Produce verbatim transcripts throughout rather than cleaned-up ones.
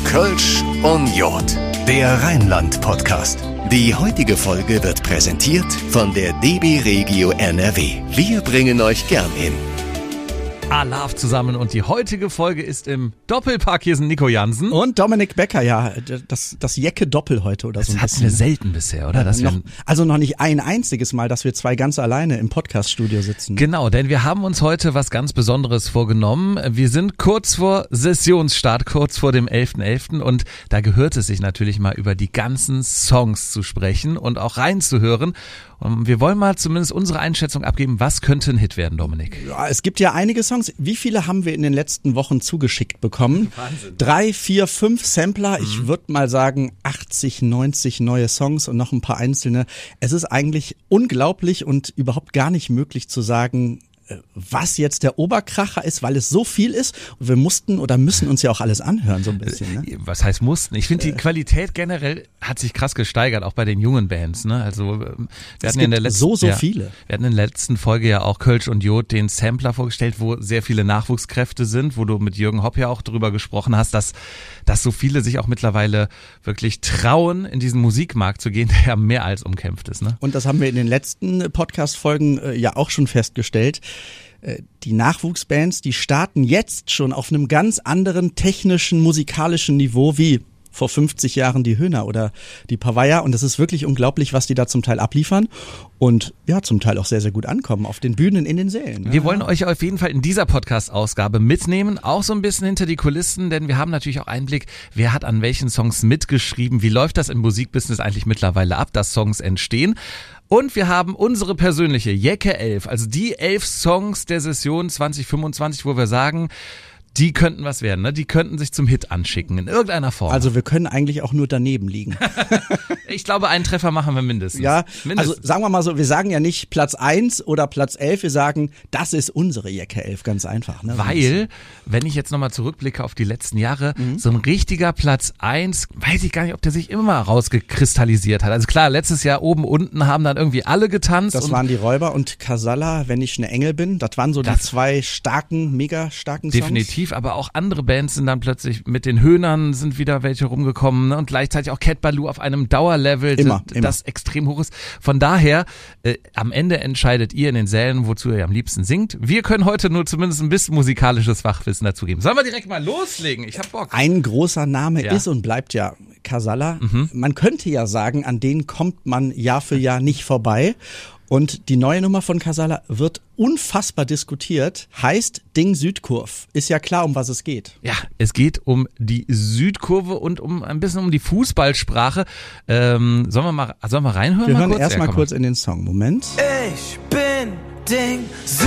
Kölsch und Jod, der Rheinland-Podcast. Die heutige Folge wird präsentiert von der D B Regio N R W. Wir bringen euch gern hin. Alaf zusammen und die heutige Folge ist im Doppelpack. Hier sind Nico Jansen. Und Dominik Becker, ja, das, das Jecke-Doppel heute oder so. Das hatten wir selten bisher, oder? Dass noch, wir also noch nicht ein einziges Mal, dass wir zwei ganz alleine im Podcast-Studio sitzen. Genau, denn wir haben uns heute was ganz Besonderes vorgenommen. Wir sind kurz vor Sessionsstart, kurz vor dem elften elften und da gehört es sich natürlich mal über die ganzen Songs zu sprechen und auch reinzuhören. Und wir wollen mal zumindest unsere Einschätzung abgeben, was könnte ein Hit werden, Dominik? Ja, es gibt ja einige Songs. Wie viele haben wir in den letzten Wochen zugeschickt bekommen? Wahnsinn. Drei, vier, fünf Sampler. Mhm. Ich würde mal sagen achtzig, neunzig neue Songs und noch ein paar einzelne. Es ist eigentlich unglaublich und überhaupt gar nicht möglich zu sagen, was jetzt der Oberkracher ist, weil es so viel ist. Und wir mussten oder müssen uns ja auch alles anhören, so ein bisschen. Ne? Was heißt mussten? Ich finde, die Qualität generell hat sich krass gesteigert, auch bei den jungen Bands. Ne? Also wir es hatten gibt in der letzten, so, so ja, viele. Wir hatten in der letzten Folge ja auch Kölsch und Jod den Sampler vorgestellt, wo sehr viele Nachwuchskräfte sind, wo du mit Jürgen Hopp ja auch drüber gesprochen hast, dass, dass so viele sich auch mittlerweile wirklich trauen, in diesen Musikmarkt zu gehen, der ja mehr als umkämpft ist. Ne? Und das haben wir in den letzten Podcast-Folgen äh, ja auch schon festgestellt. Die Nachwuchsbands, die starten jetzt schon auf einem ganz anderen technischen, musikalischen Niveau wie vor fünfzig Jahren die Höhner oder die Pavaya. Und es ist wirklich unglaublich, was die da zum Teil abliefern und ja, zum Teil auch sehr, sehr gut ankommen auf den Bühnen, in den Sälen. Wir wollen euch auf jeden Fall in dieser Podcast-Ausgabe mitnehmen, auch so ein bisschen hinter die Kulissen, denn wir haben natürlich auch Einblick, wer hat an welchen Songs mitgeschrieben, wie läuft das im Musikbusiness eigentlich mittlerweile ab, dass Songs entstehen. Und wir haben unsere persönliche Jecke elf, also die elf Songs der Session zwanzig fünfundzwanzig, wo wir sagen, die könnten was werden, ne? Die könnten sich zum Hit anschicken, in irgendeiner Form. Also wir können eigentlich auch nur daneben liegen. Ich glaube, einen Treffer machen wir mindestens. Ja, mindestens. Also sagen wir mal so, wir sagen ja nicht Platz eins oder Platz elf, wir sagen, das ist unsere Jecke elf, ganz einfach. Ne? Weil, wenn ich jetzt nochmal zurückblicke auf die letzten Jahre, Mhm. so ein richtiger Platz eins, weiß ich gar nicht, ob der sich immer rausgekristallisiert hat. Also klar, letztes Jahr oben, unten haben dann irgendwie alle getanzt. Das und waren die Räuber und Casalla, wenn ich eine Engel bin. Das waren so die Das- zwei starken, mega starken Songs. Definitiv, aber auch andere Bands sind dann plötzlich mit den Höhnern sind wieder welche rumgekommen, ne? Und gleichzeitig auch Cat Ballou auf einem Dauerlevel, Immer, das, immer. das extrem hoch ist. Von daher, äh, am Ende entscheidet ihr in den Sälen, wozu ihr am liebsten singt. Wir können heute nur zumindest ein bisschen musikalisches Fachwissen dazu geben. Sollen wir direkt mal loslegen? Ich hab Bock. Ein großer Name Ja. ist und bleibt ja Casalla. Mhm. Man könnte ja sagen, an den kommt man Jahr für Jahr nicht vorbei. Und die neue Nummer von Casalla wird unfassbar diskutiert, heißt Ding Südkurv. Ist ja klar, um was es geht. Ja, es geht um die Südkurve und um ein bisschen um die Fußballsprache. Ähm, sollen wir mal, sollen wir reinhören? Wir mal hören kurz? erstmal Ja, komm kurz in den Song. Moment. Ich bin Ding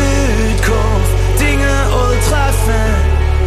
Südkurve, Dinge Ultra-Fan.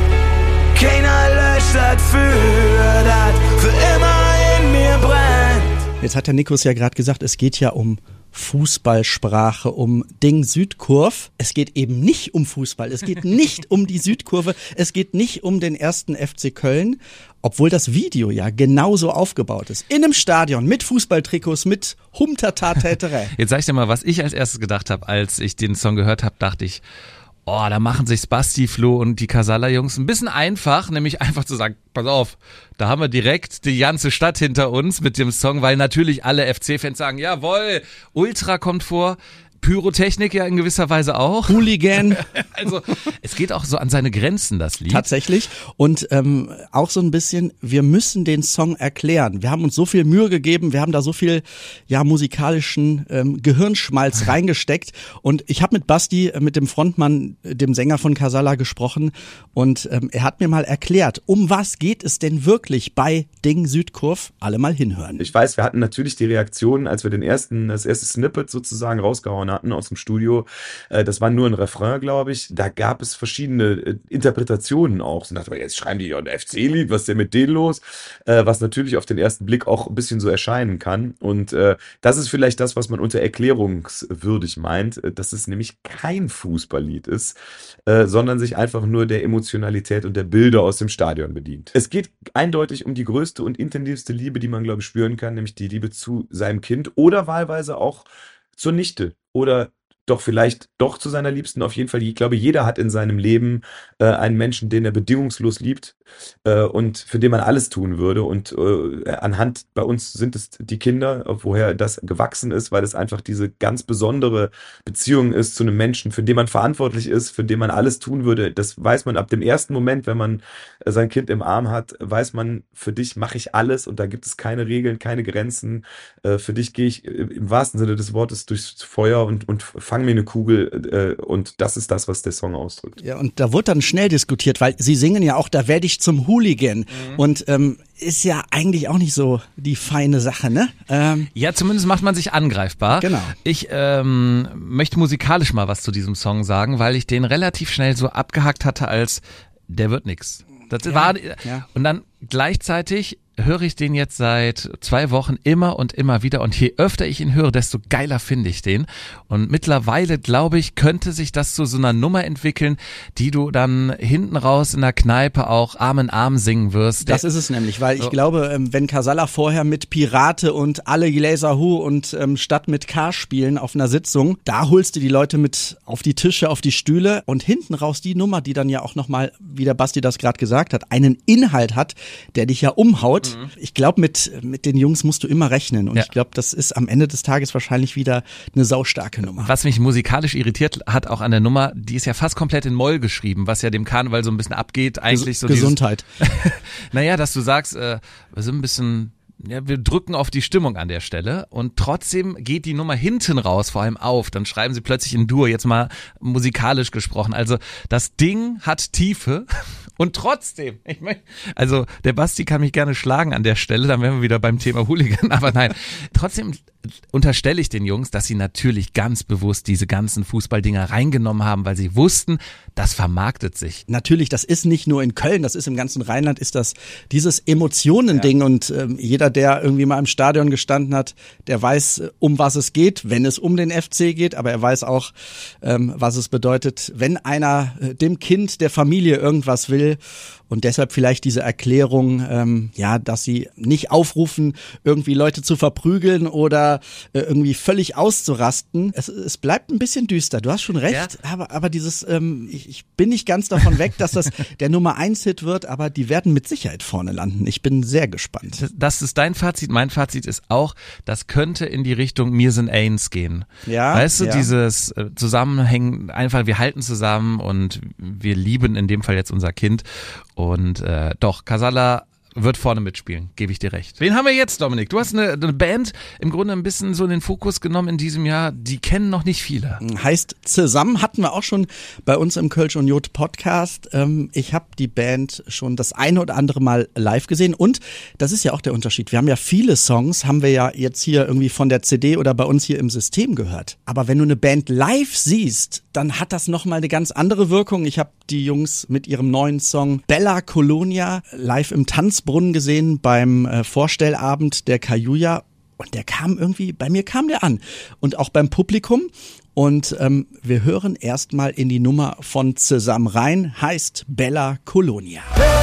Keiner löscht das für das für immer in mir brennt. Jetzt hat der Nikos ja gerade gesagt, es geht ja um Fußballsprache, um Ding Südkurv. Es geht eben nicht um Fußball, es geht nicht um die Südkurve, es geht nicht um den ersten F C Köln, obwohl das Video ja genauso aufgebaut ist. In einem Stadion, mit Fußballtrikots, mit Humtatatäterei. Jetzt sag ich dir mal, was ich als erstes gedacht habe, als ich den Song gehört habe, dachte ich, oh, da machen sich Basti, Flo und die Casalla-Jungs ein bisschen einfach, nämlich einfach zu sagen, pass auf, da haben wir direkt die ganze Stadt hinter uns mit dem Song, weil natürlich alle F C-Fans sagen, jawohl, Ultra kommt vor, Pyrotechnik ja in gewisser Weise auch. Hooligan. Also es geht auch so an seine Grenzen, das Lied. Tatsächlich. Und ähm, auch so ein bisschen, wir müssen den Song erklären. Wir haben uns so viel Mühe gegeben, wir haben da so viel ja musikalischen ähm, Gehirnschmalz reingesteckt. Und ich habe mit Basti, äh, mit dem Frontmann, äh, dem Sänger von Casalla gesprochen und ähm, er hat mir mal erklärt, um was geht es denn wirklich bei Ding Südkurv? Alle mal hinhören. Ich weiß, wir hatten natürlich die Reaktion, als wir den ersten, das erste Snippet sozusagen rausgehauen hatten aus dem Studio. Äh, das war nur ein Refrain, glaube ich. Da gab es verschiedene äh, Interpretationen auch. So dachte man, jetzt schreiben die ja ein F C-Lied, was ist denn mit denen los? Äh, was natürlich auf den ersten Blick auch ein bisschen so erscheinen kann. Und äh, das ist vielleicht das, was man unter erklärungswürdig meint, äh, dass es nämlich kein Fußballlied ist, äh, sondern sich einfach nur der Emotionalität und der Bilder aus dem Stadion bedient. Es geht eindeutig um die größte und intensivste Liebe, die man, glaube ich, spüren kann, nämlich die Liebe zu seinem Kind oder wahlweise auch zur Nichte oder doch vielleicht doch zu seiner Liebsten. Auf jeden Fall, ich glaube, jeder hat in seinem Leben äh, einen Menschen, den er bedingungslos liebt äh, und für den man alles tun würde. Und äh, anhand, bei uns sind es die Kinder, woher das gewachsen ist, weil es einfach diese ganz besondere Beziehung ist zu einem Menschen, für den man verantwortlich ist, für den man alles tun würde. Das weiß man ab dem ersten Moment, wenn man äh, sein Kind im Arm hat, weiß man, für dich mache ich alles und da gibt es keine Regeln, keine Grenzen. Äh, für dich gehe ich äh, im wahrsten Sinne des Wortes durchs Feuer und, und fang mir eine Kugel äh, und das ist das, was der Song ausdrückt. Ja, und da wurde dann schnell diskutiert, weil sie singen ja auch, da werde ich zum Hooligan. Mhm. Und ähm, ist ja eigentlich auch nicht so die feine Sache, ne? Ähm, ja, zumindest macht man sich angreifbar. Genau. Ich ähm, möchte musikalisch mal was zu diesem Song sagen, weil ich den relativ schnell so abgehakt hatte als, der wird nix. Das ja, war, ja. Und dann gleichzeitig höre ich den jetzt seit zwei Wochen immer und immer wieder und je öfter ich ihn höre, desto geiler finde ich den und mittlerweile, glaube ich, könnte sich das zu so einer Nummer entwickeln, die du dann hinten raus in der Kneipe auch Arm in Arm singen wirst. Das ist es nämlich, weil ich so. glaube, wenn Casalla vorher mit Pirate und alle Laser Who und ähm, statt mit K spielen auf einer Sitzung, da holst du die Leute mit auf die Tische, auf die Stühle und hinten raus die Nummer, die dann ja auch nochmal, wie der Basti das gerade gesagt hat, einen Inhalt hat, der dich ja umhaut. Mhm. Ich glaube, mit mit den Jungs musst du immer rechnen und ja. ich glaube, das ist am Ende des Tages wahrscheinlich wieder eine saustarke Nummer. Was mich musikalisch irritiert hat auch an der Nummer, die ist ja fast komplett in Moll geschrieben, was ja dem Karneval so ein bisschen abgeht. Eigentlich so Gesundheit. Dieses, naja, dass du sagst, äh, wir sind ein bisschen... Ja, wir drücken auf die Stimmung an der Stelle und trotzdem geht die Nummer hinten raus vor allem auf. Dann schreiben sie plötzlich in Dur, jetzt mal musikalisch gesprochen. Also das Ding hat Tiefe und trotzdem, ich mein, also der Basti kann mich gerne schlagen an der Stelle, dann wären wir wieder beim Thema Hooligan, aber nein, trotzdem unterstelle ich den Jungs, dass sie natürlich ganz bewusst diese ganzen Fußballdinger reingenommen haben, weil sie wussten, das vermarktet sich. Natürlich, das ist nicht nur in Köln, das ist im ganzen Rheinland, ist das dieses Emotionending ja. und ähm, jeder, der irgendwie mal im Stadion gestanden hat, der weiß, um was es geht, wenn es um den F C geht, aber er weiß auch, ähm, was es bedeutet, wenn einer äh, dem Kind der Familie irgendwas will. Und deshalb vielleicht diese Erklärung, ähm, ja, dass sie nicht aufrufen, irgendwie Leute zu verprügeln oder äh, irgendwie völlig auszurasten. Es, es bleibt ein bisschen düster. Du hast schon recht, ja. aber aber dieses, ähm, ich, ich bin nicht ganz davon weg, dass das der Nummer eins Hit wird, aber die werden mit Sicherheit vorne landen. Ich bin sehr gespannt. Das, das ist dein Fazit. Mein Fazit ist auch, das könnte in die Richtung Mir sind Ains gehen. Ja. Weißt du, ja. dieses äh, Zusammenhängen, einfach wir halten zusammen und wir lieben in dem Fall jetzt unser Kind. Und äh, doch, Casalla wird vorne mitspielen, gebe ich dir recht. Wen haben wir jetzt, Dominik? Du hast eine, eine Band im Grunde ein bisschen so in den Fokus genommen in diesem Jahr, die kennen noch nicht viele. Heißt Zusammen, hatten wir auch schon bei uns im Kölsch und Jod Podcast. Ähm, ich habe die Band schon das eine oder andere Mal live gesehen und das ist ja auch der Unterschied. Wir haben ja viele Songs, haben wir ja jetzt hier irgendwie von der C D oder bei uns hier im System gehört. Aber wenn du eine Band live siehst, dann hat das nochmal eine ganz andere Wirkung. Ich habe die Jungs mit ihrem neuen Song Bella Colonia live im Tanzbrunnen gesehen beim äh, Vorstellabend der Kajuja und der kam irgendwie, bei mir kam der an und auch beim Publikum und ähm, wir hören erstmal in die Nummer von Zusammen rein, heißt Bella Colonia.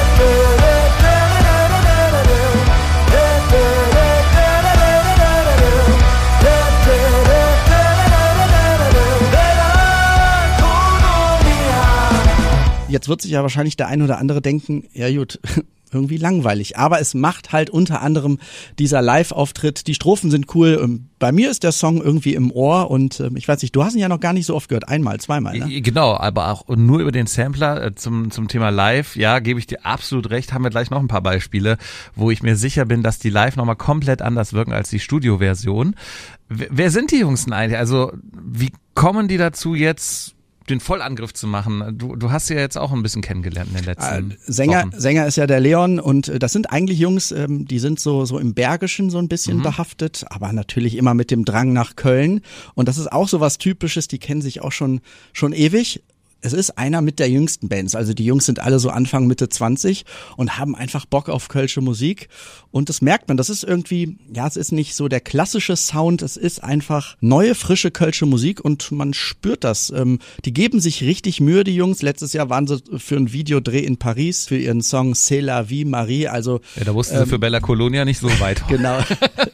Jetzt wird sich ja wahrscheinlich der ein oder andere denken, ja gut, irgendwie langweilig. Aber es macht halt unter anderem dieser Live-Auftritt. Die Strophen sind cool. Bei mir ist der Song irgendwie im Ohr und ich weiß nicht, du hast ihn ja noch gar nicht so oft gehört. Einmal, zweimal, ne? Genau, aber auch nur über den Sampler zum, zum Thema Live. Ja, gebe ich dir absolut recht. Haben wir gleich noch ein paar Beispiele, wo ich mir sicher bin, dass die Live nochmal komplett anders wirken als die Studioversion. Wer sind die Jungs denn eigentlich? Also, wie kommen die dazu jetzt den Vollangriff zu machen? Du, du hast ja jetzt auch ein bisschen kennengelernt in den letzten äh, Sänger, Wochen. Sänger ist ja der Leon und äh, das sind eigentlich Jungs, ähm, die sind so so im Bergischen so ein bisschen mhm. behaftet, aber natürlich immer mit dem Drang nach Köln und das ist auch so was Typisches, die kennen sich auch schon schon ewig. Es ist einer mit der jüngsten Bands, also die Jungs sind alle so Anfang, Mitte zwanzig und haben einfach Bock auf kölsche Musik und das merkt man, das ist irgendwie, ja, es ist nicht so der klassische Sound, es ist einfach neue, frische kölsche Musik und man spürt das. Die geben sich richtig Mühe, die Jungs. Letztes Jahr waren sie für ein Videodreh in Paris für ihren Song C'est la vie Marie, also. Ja, da wussten ähm, sie für Bella Colonia nicht so weit. Genau.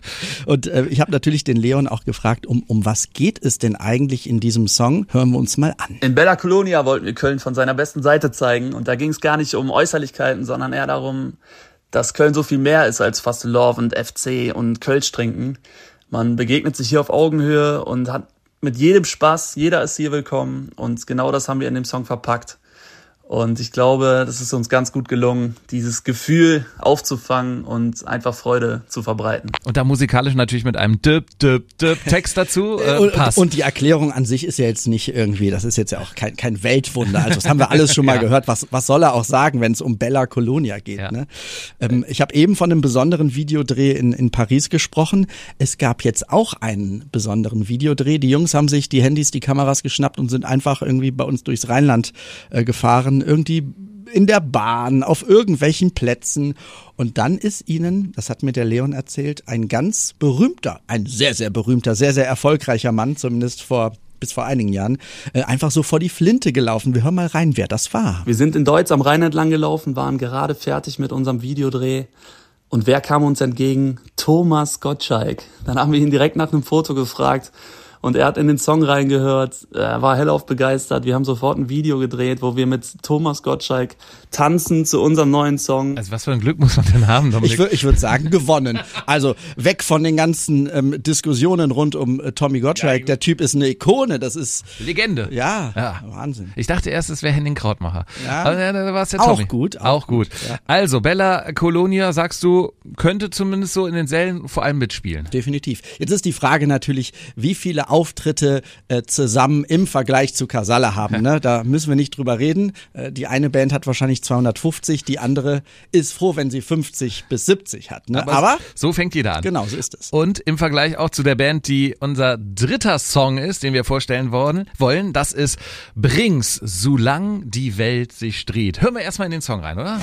Und äh, ich habe natürlich den Leon auch gefragt, um, um was geht es denn eigentlich in diesem Song? Hören wir uns mal an. In Bella Colonia wollten wir Köln von seiner besten Seite zeigen und da ging es gar nicht um Äußerlichkeiten, sondern eher darum, dass Köln so viel mehr ist als Fast Love und F C und Kölsch trinken. Man begegnet sich hier auf Augenhöhe und hat mit jedem Spaß, jeder ist hier willkommen und genau das haben wir in dem Song verpackt. Und ich glaube, das ist uns ganz gut gelungen, dieses Gefühl aufzufangen und einfach Freude zu verbreiten. Und da musikalisch natürlich mit einem Dip, Dip, Dip Text dazu äh, und, passt. Und die Erklärung an sich ist ja jetzt nicht irgendwie, das ist jetzt ja auch kein, kein Weltwunder. Also das haben wir alles schon mal ja. gehört. Was, was soll er auch sagen, wenn es um Bella Colonia geht? Ja. Ne? Ähm, ich habe eben von einem besonderen Videodreh in, in Paris gesprochen. Es gab jetzt auch einen besonderen Videodreh. Die Jungs haben sich die Handys, die Kameras geschnappt und sind einfach irgendwie bei uns durchs Rheinland äh, gefahren. Irgendwie in der Bahn, auf irgendwelchen Plätzen. Und dann ist ihnen, das hat mir der Leon erzählt, ein ganz berühmter, ein sehr, sehr berühmter, sehr, sehr erfolgreicher Mann, zumindest vor bis vor einigen Jahren, äh, einfach so vor die Flinte gelaufen. Wir hören mal rein, wer das war. Wir sind in Deutz am Rhein entlang gelaufen, waren gerade fertig mit unserem Videodreh. Und wer kam uns entgegen? Thomas Gottschalk. Dann haben wir ihn direkt nach einem Foto gefragt. Und er hat in den Song reingehört, er war hellauf begeistert. Wir haben sofort ein Video gedreht, wo wir mit Thomas Gottschalk tanzen zu unserem neuen Song. Also was für ein Glück muss man denn haben, Dominik? Ich würde ich würd sagen, gewonnen. Also weg von den ganzen ähm, Diskussionen rund um äh, Tommy Gottschalk. Ja, der Typ ist eine Ikone, das ist... Legende. Ja, ja. Wahnsinn. Ich dachte erst, es wäre Henning Krautmacher. Ja. Aber ja, da war es der Tommy. Auch gut. Auch, auch gut. Ja. Also, Bella Colonia, sagst du, könnte zumindest so in den Sälen vor allem mitspielen. Definitiv. Jetzt ist die Frage natürlich, wie viele Auftritte äh, zusammen im Vergleich zu Casalla haben. Ne? Da müssen wir nicht drüber reden. Äh, die eine Band hat wahrscheinlich zweihundertfünfzig, die andere ist froh, wenn sie fünfzig bis siebzig hat. Ne? Aber, Aber so fängt jeder an. Genau, so ist es. Und im Vergleich auch zu der Band, die unser dritter Song ist, den wir vorstellen wollen, wollen, das ist Brings, solang die Welt sich dreht. Hören wir erstmal in den Song rein, oder?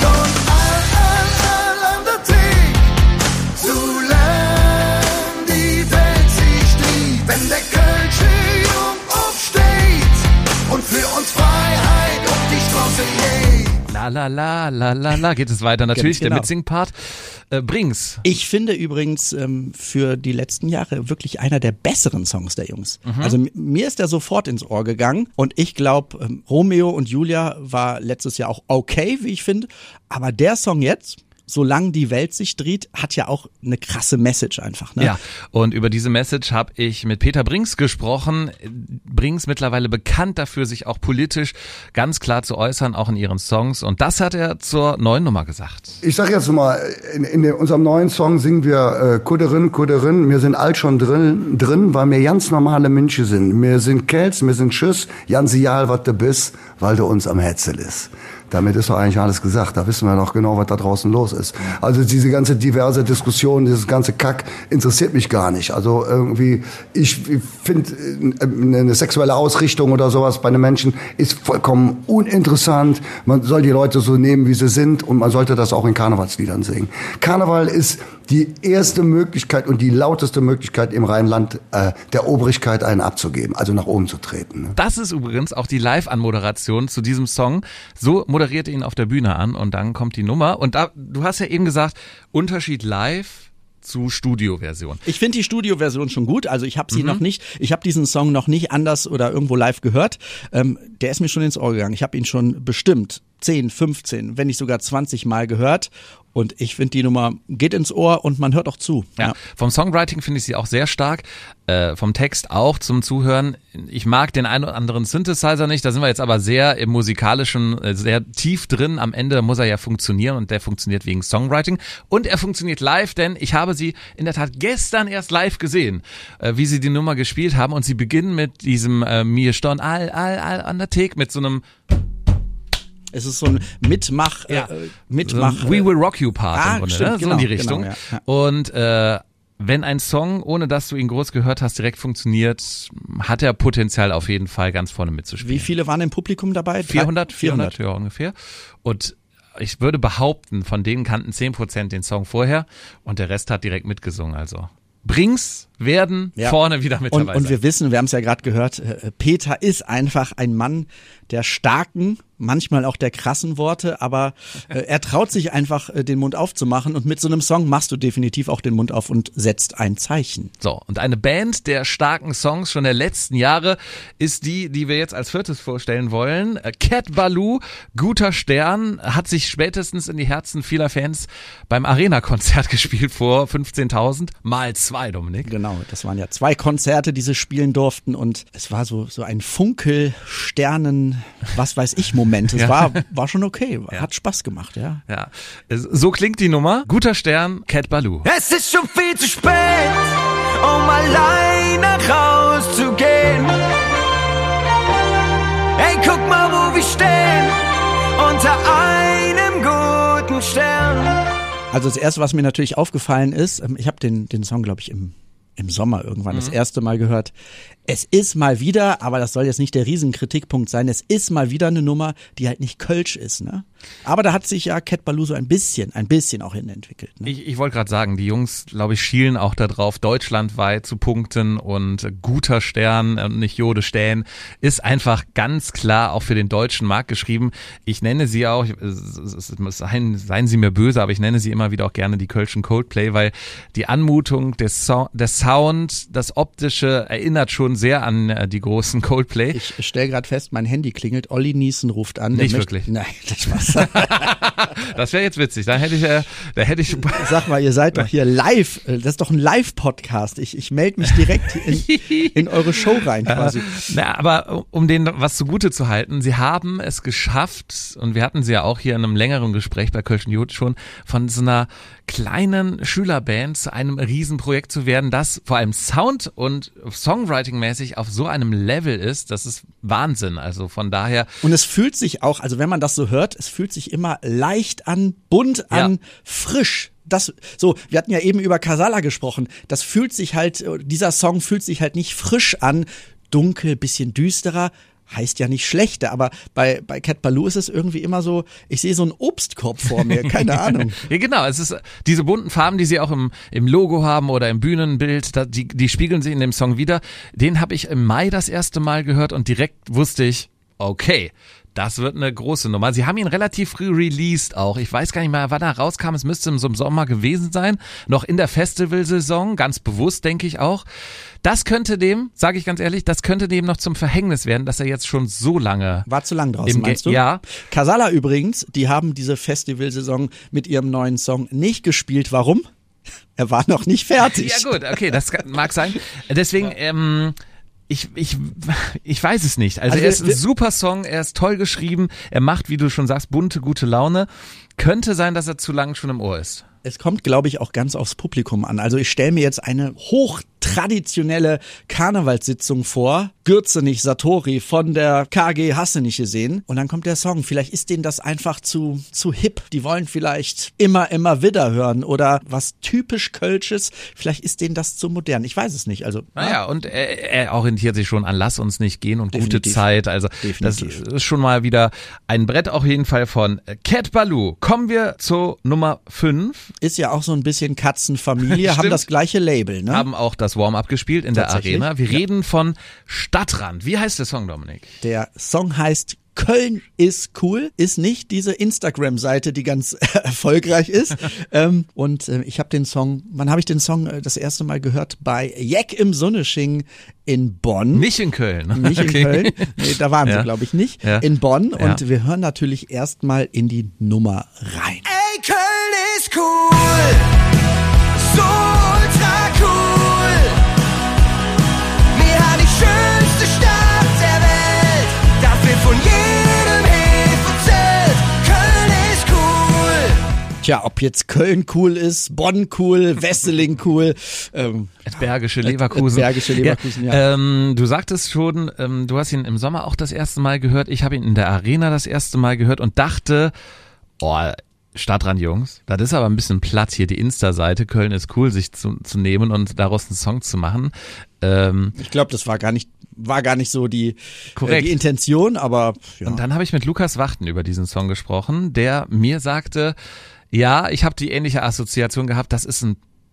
Wenn der Kölsche Jung aufsteht und für uns Freiheit auf die Straße geht. La la la la la la geht es weiter. Natürlich genau. Der Mitsing-Part. Äh, Brings. Ich finde übrigens ähm, für die letzten Jahre wirklich einer der besseren Songs der Jungs. Mhm. Also m- mir ist der sofort ins Ohr gegangen und ich glaube, ähm, Romeo und Julia war letztes Jahr auch okay, wie ich finde. Aber der Song jetzt... Solange die Welt sich dreht, hat ja auch eine krasse Message einfach. Ne? Ja, und über diese Message habe ich mit Peter Brings gesprochen. Brings mittlerweile bekannt dafür, sich auch politisch ganz klar zu äußern, auch in ihren Songs. Und das hat er zur neuen Nummer gesagt. Ich sag jetzt mal, in, in unserem neuen Song singen wir äh, Kudderin, Kudderin. Wir sind all schon drin, drin, weil wir ganz normale Menschen sind. Wir sind Kerls, wir sind Tschüss, ganz egal, was du bist, weil du uns am Hetzel ist. Damit ist doch eigentlich alles gesagt. Da wissen wir doch genau, was da draußen los ist. Also diese ganze diverse Diskussion, dieses ganze Kack interessiert mich gar nicht. Also irgendwie, ich, ich finde, eine sexuelle Ausrichtung oder sowas bei einem Menschen ist vollkommen uninteressant. Man soll die Leute so nehmen, wie sie sind, und man sollte das auch in Karnevalsliedern singen. Karneval ist die erste Möglichkeit und die lauteste Möglichkeit im Rheinland äh, der Obrigkeit einen abzugeben, also nach oben zu treten. Ne? Das ist übrigens auch die Live-Anmoderation zu diesem Song. So moderiert er ihn auf der Bühne an und dann kommt die Nummer. Und da, du hast ja eben gesagt, Unterschied live zu Studioversion. Ich finde die Studioversion schon gut. Also ich habe sie Mhm. noch nicht, ich habe diesen Song noch nicht anders oder irgendwo live gehört. Ähm, der ist mir schon ins Ohr gegangen. Ich habe ihn schon bestimmt zehn, fünfzehn, wenn nicht sogar zwanzig Mal gehört. Und ich finde, die Nummer geht ins Ohr und man hört auch zu. Ja, vom Songwriting finde ich sie auch sehr stark, äh, vom Text auch zum Zuhören. Ich mag den einen oder anderen Synthesizer nicht, da sind wir jetzt aber sehr im musikalischen, äh, sehr tief drin. Am Ende muss er ja funktionieren und der funktioniert wegen Songwriting. Und er funktioniert live, denn ich habe sie in der Tat gestern erst live gesehen, äh, wie sie die Nummer gespielt haben. Und sie beginnen mit diesem äh, Mir stond all, all, all an der Thek mit so einem... Es ist so ein Mitmach, Ja. äh, Mitmach. So We Will Rock You Part Ah, im Grunde, stimmt, ne? So genau, in die Richtung. genau, ja, ja. Und äh, wenn ein Song, ohne dass du ihn groß gehört hast, direkt funktioniert, hat er Potenzial auf jeden Fall ganz vorne mitzuspielen. Wie viele waren im Publikum dabei? Drei- vierhundert, vierhundert, ja ungefähr. Und ich würde behaupten, von denen kannten zehn Prozent den Song vorher und der Rest hat direkt mitgesungen. Also Brings werden Ja. vorne wieder mit Und, dabei und sein. wir wissen, wir haben es ja gerade gehört, äh, Peter ist einfach ein Mann der starken, manchmal auch der krassen Worte, aber äh, er traut sich einfach, äh, den Mund aufzumachen und mit so einem Song machst du definitiv auch den Mund auf und setzt ein Zeichen. So, und eine Band der starken Songs schon der letzten Jahre ist die, die wir jetzt als viertes vorstellen wollen. Äh, Cat Ballou, Guter Stern, hat sich spätestens in die Herzen vieler Fans beim Arena-Konzert gespielt vor fünfzehntausend mal zwei, Dominik. Genau, das waren ja zwei Konzerte, die sie spielen durften und es war so so ein Funkel, Sternen, was weiß ich Moment. Es Ja. war war schon okay, Ja. hat Spaß gemacht, ja. Ja, so klingt die Nummer. Guter Stern, Cat Ballou. Es ist schon viel zu spät, um alleine rauszugehen. Hey, guck mal, wo wir stehen, unter einem guten Stern. Also das erste, was mir natürlich aufgefallen ist, ähm, ich habe den den Song, glaube ich, im im Sommer irgendwann das erste Mal gehört. Es ist mal wieder, aber das soll jetzt nicht der Riesenkritikpunkt sein, es ist mal wieder eine Nummer, die halt nicht Kölsch ist, ne? Aber da hat sich ja Cat Ballou so ein bisschen, ein bisschen auch hinentwickelt, ne? Ich, ich wollte gerade sagen, die Jungs, glaube ich, schielen auch darauf, deutschlandweit zu punkten und Guter Stern und nicht Jode Stähn ist einfach ganz klar auch für den deutschen Markt geschrieben. Ich nenne sie auch, seien, seien sie mir böse, aber ich nenne sie immer wieder auch gerne die Kölschen Coldplay, weil die Anmutung, der, so- der Sound, das Optische erinnert schon sehr an äh, die großen Coldplay. Ich stelle gerade fest, mein Handy klingelt, Olli Niesen ruft an. Der Nicht möchte, wirklich. Nein, das war's. Das wäre jetzt witzig. Da hätte ich, äh, da hätte ich. Sag mal, ihr seid doch hier live. Das ist doch ein Live-Podcast. Ich, ich melde mich direkt in, in eure Show rein quasi. Na, aber um denen was zugute zu halten, sie haben es geschafft, und wir hatten sie ja auch hier in einem längeren Gespräch bei Kölschen Jod schon, von so einer kleinen Schülerband zu einem Riesenprojekt zu werden, das vor allem Sound- und Songwriting-mäßig auf so einem Level ist, das ist Wahnsinn. Also von daher. Und es fühlt sich auch, also wenn man das so hört, es fühlt sich immer leicht an, bunt an, Ja. frisch. Das, so, wir hatten ja eben über Casala gesprochen. Das fühlt sich halt, dieser Song fühlt sich halt nicht frisch an, dunkel, bisschen düsterer. Heißt ja nicht schlechter, aber bei, bei Cat Ballou ist es irgendwie immer so, ich sehe so einen Obstkorb vor mir, keine Ahnung. Ja, genau, es ist diese bunten Farben, die sie auch im, im Logo haben oder im Bühnenbild, da, die, die spiegeln sich in dem Song wieder. Den habe ich im Mai das erste Mal gehört und direkt wusste ich, okay, das wird eine große Nummer. Sie haben ihn relativ früh released auch. Ich weiß gar nicht mehr, wann er rauskam. Es müsste im Sommer gewesen sein. Noch in der Festivalsaison, ganz bewusst, denke ich auch. Das könnte dem, sage ich ganz ehrlich, das könnte dem noch zum Verhängnis werden, dass er jetzt schon so lange... War zu lang draußen, Im meinst Ge- du? ja. Casala übrigens, die haben diese Festivalsaison mit ihrem neuen Song nicht gespielt. Warum? Er war noch nicht fertig. Ja gut, okay, das kann- mag sein. Deswegen... Ähm, Ich, ich, ich weiß es nicht. Also, Also er ist wir- ein super Song, er ist toll geschrieben, er macht, wie du schon sagst, bunte, gute Laune. Könnte sein, dass er zu lang schon im Ohr ist. Es kommt, glaube ich, auch ganz aufs Publikum an. Also ich stelle mir jetzt eine hochtraditionelle Karnevalssitzung vor. Gürzenich, Satori von der K G hast du nicht gesehen. Und dann kommt der Song. Vielleicht ist denen das einfach zu, zu hip. Die wollen vielleicht immer, immer wieder hören. Oder was typisch Kölsches. Vielleicht ist denen das zu modern. Ich weiß es nicht. Also, Naja, und er, er orientiert sich schon an Lass uns nicht gehen und gute Definitiv. Zeit. Also Definitiv. das ist schon mal wieder ein Brett auf jeden Fall von Cat Ballou. Kommen wir zu Nummer fünf. ist ja auch so ein bisschen Katzenfamilie. Haben Stimmt. das gleiche Label, ne? Haben auch das Warm-up gespielt in der Tatsächlich? Arena. Wir Ja. reden von Stadtrand. Wie heißt der Song, Dominik? Der Song heißt Köln ist cool, ist nicht diese Instagram-Seite, die ganz erfolgreich ist. ähm, und äh, ich habe den Song, wann habe ich den Song äh, das erste Mal gehört? Bei Jack im Sonnesching in Bonn. Nicht in Köln. Nicht in Okay. Köln. Nee, da waren Ja. sie, glaube ich, nicht. Ja. In Bonn. Ja. Und wir hören natürlich erstmal in die Nummer rein. Ey, Köln ist cool, so ultra cool. Wir haben die schönste Stadt der Welt, dafür von jedem Hefezelt. Köln ist cool. Tja, ob jetzt Köln cool ist, Bonn cool, Wesseling cool. Ähm, Bergische Leverkusen. Bergische Leverkusen, ja. ja. Ähm, du sagtest schon, ähm, du hast ihn im Sommer auch das erste Mal gehört. Ich habe ihn in der Arena das erste Mal gehört und dachte, oh, Stadtrand, Jungs, das ist aber ein bisschen platt hier, die Insta-Seite. Köln ist cool, sich zu, zu nehmen und daraus einen Song zu machen. Ähm, Ich glaube, das war gar nicht, war gar nicht so die, Korrekt. äh, die Intention, aber ja. Und dann habe ich mit Lukas Wachten über diesen Song gesprochen, der mir sagte, ja, ich habe die ähnliche Assoziation gehabt, das ist ein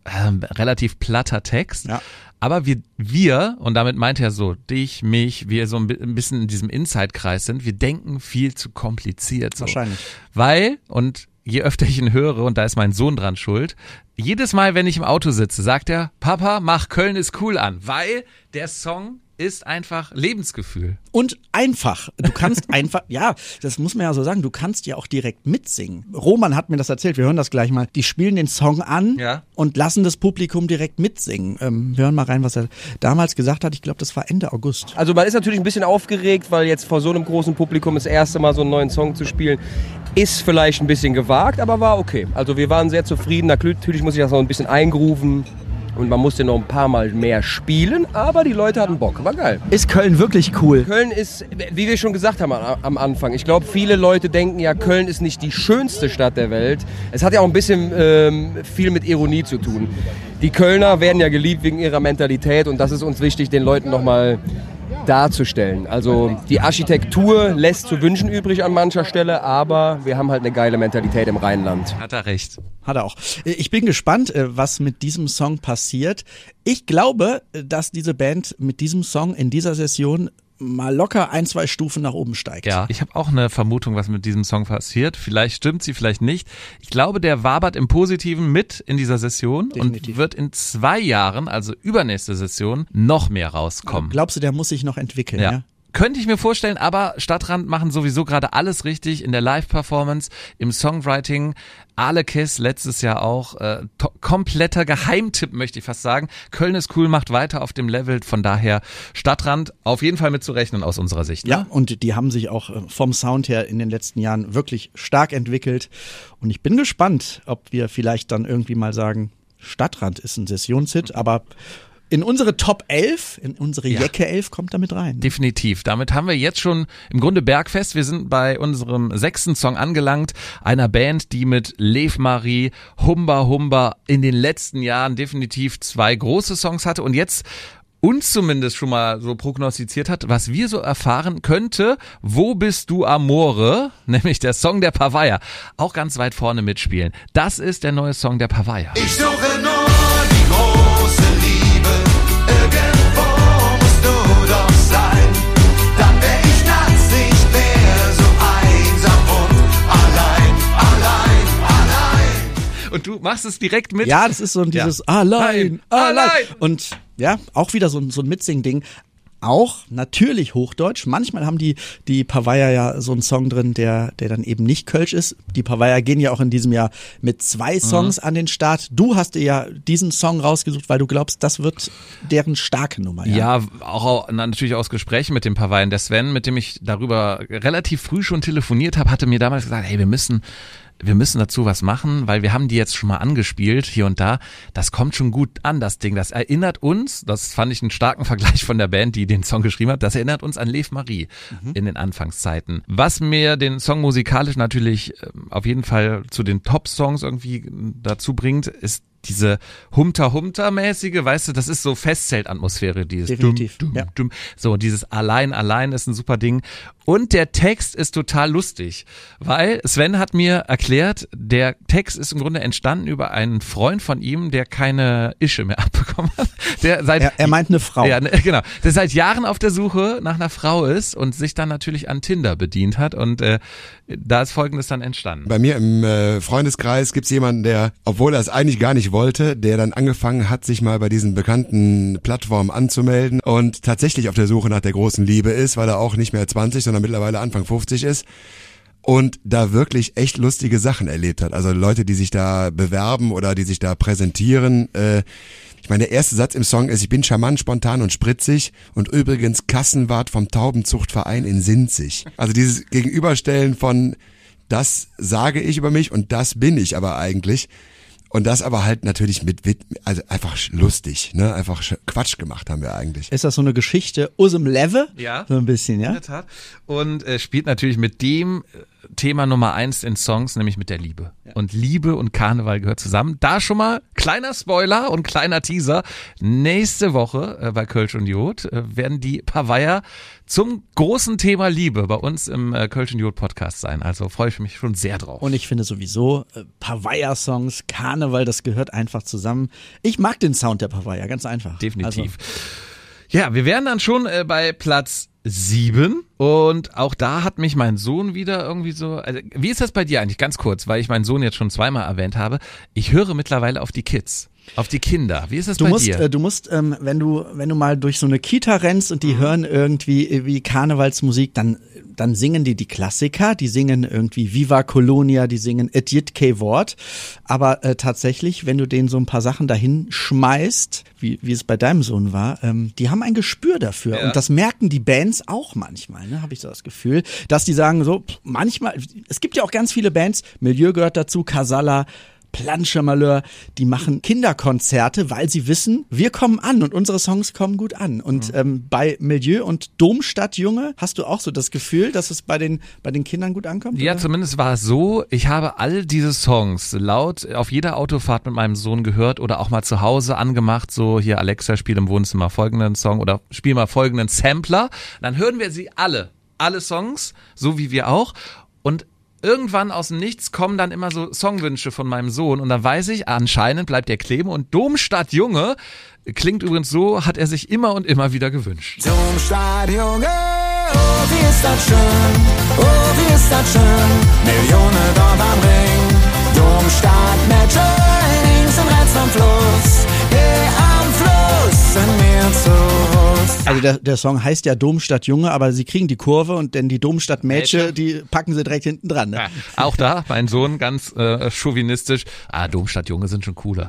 ähm, relativ platter Text. Ja. Aber wir, wir, und damit meint er so, dich, mich, wir so ein bisschen in diesem Inside-Kreis sind, wir denken viel zu kompliziert. So. Wahrscheinlich. Weil, und je öfter ich ihn höre, und da ist mein Sohn dran schuld, jedes Mal, wenn ich im Auto sitze, sagt er, Papa, mach Köln ist cool an, weil der Song ist einfach Lebensgefühl. Und einfach. Du kannst einfach, ja, das muss man ja so sagen, du kannst ja auch direkt mitsingen. Roman hat mir das erzählt, wir hören das gleich mal. Die spielen den Song an Ja. und lassen das Publikum direkt mitsingen. Ähm, wir hören mal rein, was er damals gesagt hat. Ich glaube, das war Ende August. Also man ist natürlich ein bisschen aufgeregt, weil jetzt vor so einem großen Publikum das erste Mal so einen neuen Song zu spielen, ist vielleicht ein bisschen gewagt, aber war okay. Also wir waren sehr zufrieden. Natürlich muss ich das noch ein bisschen eingrooven. Und man musste noch ein paar Mal mehr spielen, aber die Leute hatten Bock. War geil. Ist Köln wirklich cool? Köln ist, wie wir schon gesagt haben am Anfang, ich glaube, viele Leute denken ja, Köln ist nicht die schönste Stadt der Welt. Es hat ja auch ein bisschen ähm, viel mit Ironie zu tun. Die Kölner werden ja geliebt wegen ihrer Mentalität und das ist uns wichtig, den Leuten nochmal darzustellen. Also die Architektur lässt zu wünschen übrig an mancher Stelle, aber wir haben halt eine geile Mentalität im Rheinland. Hat er recht. Hat er auch. Ich bin gespannt, was mit diesem Song passiert. Ich glaube, dass diese Band mit diesem Song in dieser Session mal locker ein, zwei Stufen nach oben steigt. Ja, ich habe auch eine Vermutung, was mit diesem Song passiert. Vielleicht stimmt sie, vielleicht nicht. Ich glaube, der wabert im Positiven mit in dieser Session Definitiv. und wird in zwei Jahren, also übernächste Session, noch mehr rauskommen. Glaubst du, der muss sich noch entwickeln? Ja. Ja. Könnte ich mir vorstellen, aber Stadtrand machen sowieso gerade alles richtig in der Live-Performance, im Songwriting. Alekiss letztes Jahr auch, äh, to- kompletter Geheimtipp, möchte ich fast sagen. Köln ist cool, macht weiter auf dem Level, von daher Stadtrand auf jeden Fall mit zu rechnen aus unserer Sicht. Ja, Ne? und die haben sich auch vom Sound her in den letzten Jahren wirklich stark entwickelt. Und ich bin gespannt, ob wir vielleicht dann irgendwie mal sagen, Stadtrand ist ein Sessionshit, aber in unsere Top elf, in unsere Ja. Jecke elf kommt damit rein. Definitiv. Damit haben wir jetzt schon im Grunde Bergfest. Wir sind bei unserem sechsten Song angelangt. Einer Band, die mit Lev Marie, Humba Humba in den letzten Jahren definitiv zwei große Songs hatte und jetzt uns zumindest schon mal so prognostiziert hat, was wir so erfahren könnte. Wo bist du, Amore? Nämlich der Song der Pavaya. Auch ganz weit vorne mitspielen. Das ist der neue Song der Pavaya. Ich suche nur die große Liebe. Irgendwo musst du doch sein. Dann wär ich nachts nicht mehr so einsam und allein, allein, allein. Und du machst es direkt mit? Ja, das ist so ein dieses Ja. allein, Allein, allein. allein. Und ja, auch wieder so ein, so ein Mitsing-Ding. Auch natürlich Hochdeutsch. Manchmal haben die, die Pavaya ja so einen Song drin, der, der dann eben nicht Kölsch ist. Die Pavaya gehen ja auch in diesem Jahr mit zwei Songs an den Start. Du hast dir ja diesen Song rausgesucht, weil du glaubst, das wird deren starke Nummer. Ja, Ja, auch natürlich aus Gesprächen mit dem Pavayen. Der Sven, mit dem ich darüber relativ früh schon telefoniert habe, hatte mir damals gesagt, hey, wir müssen wir müssen dazu was machen, weil wir haben die jetzt schon mal angespielt, hier und da. Das kommt schon gut an, das Ding. Das erinnert uns, das fand ich einen starken Vergleich von der Band, die den Song geschrieben hat, das erinnert uns an Lev Marie mhm. in den Anfangszeiten. Was mir den Song musikalisch natürlich auf jeden Fall zu den Top-Songs irgendwie dazu bringt, ist diese Humter-Humter-mäßige, weißt du, das ist so Festzeltatmosphäre, dieses Definitiv, Dum, Dum, ja. Dum. So, dieses Allein, Allein ist ein super Ding. Und der Text ist total lustig, weil Sven hat mir erklärt, der Text ist im Grunde entstanden über einen Freund von ihm, der keine Ische mehr abbekommen hat. Der seit, er, er meint eine Frau. Ja, ne, genau. Der seit Jahren auf der Suche nach einer Frau ist und sich dann natürlich an Tinder bedient hat und äh, da ist Folgendes dann entstanden. Bei mir im äh, Freundeskreis gibt's jemanden, der, obwohl er es eigentlich gar nicht wollte, der dann angefangen hat, sich mal bei diesen bekannten Plattformen anzumelden und tatsächlich auf der Suche nach der großen Liebe ist, weil er auch nicht mehr zwanzig, sondern mittlerweile Anfang fünfzig ist und da wirklich echt lustige Sachen erlebt hat. Also Leute, die sich da bewerben oder die sich da präsentieren. Äh, ich meine, der erste Satz im Song ist, ich bin charmant, spontan und spritzig und übrigens Kassenwart vom Taubenzuchtverein in Sinzig. Also dieses Gegenüberstellen von, das sage ich über mich und das bin ich aber eigentlich. Und das aber halt natürlich mit, also einfach lustig, ne, einfach Quatsch gemacht haben wir eigentlich. Ist das so eine Geschichte aus dem Leve? Ja. So ein bisschen, ja? In der Tat. Und äh, spielt natürlich mit dem Thema Nummer eins in Songs, nämlich mit der Liebe. Ja. und Liebe und Karneval gehört zusammen. Da schon mal kleiner Spoiler und kleiner Teaser. Nächste Woche äh, bei Kölsch und Jod äh, werden die Paveier zum großen Thema Liebe bei uns im äh, Kölsch und Jod Podcast sein. Also freue ich mich schon sehr drauf. Und ich finde sowieso, äh, Paveier-Songs, Karneval, das gehört einfach zusammen. Ich mag den Sound der Paveier, ganz einfach. Definitiv. Also. Ja, wir wären dann schon äh, bei Platz sieben und auch da hat mich mein Sohn wieder irgendwie so, also wie ist das bei dir eigentlich, ganz kurz, weil ich meinen Sohn jetzt schon zweimal erwähnt habe, ich höre mittlerweile auf die Kids. Auf die Kinder. Wie ist das du bei musst, dir? Äh, du musst, ähm, wenn du, wenn du mal durch so eine Kita rennst und die mhm. hören irgendwie wie Karnevalsmusik, dann, dann singen die die Klassiker, die singen irgendwie Viva Colonia, die singen Et Jit Ke Wort. Aber äh, tatsächlich, wenn du denen so ein paar Sachen dahin schmeißt, wie, wie es bei deinem Sohn war, ähm, die haben ein Gespür dafür. Ja. Und das merken die Bands auch manchmal, ne, habe ich so das Gefühl, dass die sagen so, manchmal, es gibt ja auch ganz viele Bands, Milieu gehört dazu, Casalla, Planche Malheur, die machen Kinderkonzerte, weil sie wissen, wir kommen an und unsere Songs kommen gut an. Und mhm. ähm, bei Milieu und Domstadtjunge hast du auch so das Gefühl, dass es bei den bei den Kindern gut ankommt? Ja, oder? Zumindest war es so, ich habe all diese Songs laut auf jeder Autofahrt mit meinem Sohn gehört oder auch mal zu Hause angemacht, so hier Alexa, spiel im Wohnzimmer folgenden Song oder spiel mal folgenden Sampler. Dann hören wir sie alle, alle Songs, so wie wir auch. Und irgendwann aus dem Nichts kommen dann immer so Songwünsche von meinem Sohn und dann weiß ich, anscheinend bleibt der kleben und Domstadtjunge klingt übrigens so, hat er sich immer und immer wieder gewünscht. Domstadtjunge, oh wie ist das schön, oh wie ist das schön, Millionen dort am Ring, Domstadtmädchen, links und rechts am Fluss, yeah, am Fluss sind wir zu Hus. Also der, der Song heißt ja Domstadtjunge, aber sie kriegen die Kurve und denn die Domstadtmädchen, die packen sie direkt hinten dran. Ne? Ja, auch da, mein Sohn ganz äh, chauvinistisch, ah, Domstadtjunge sind schon cooler.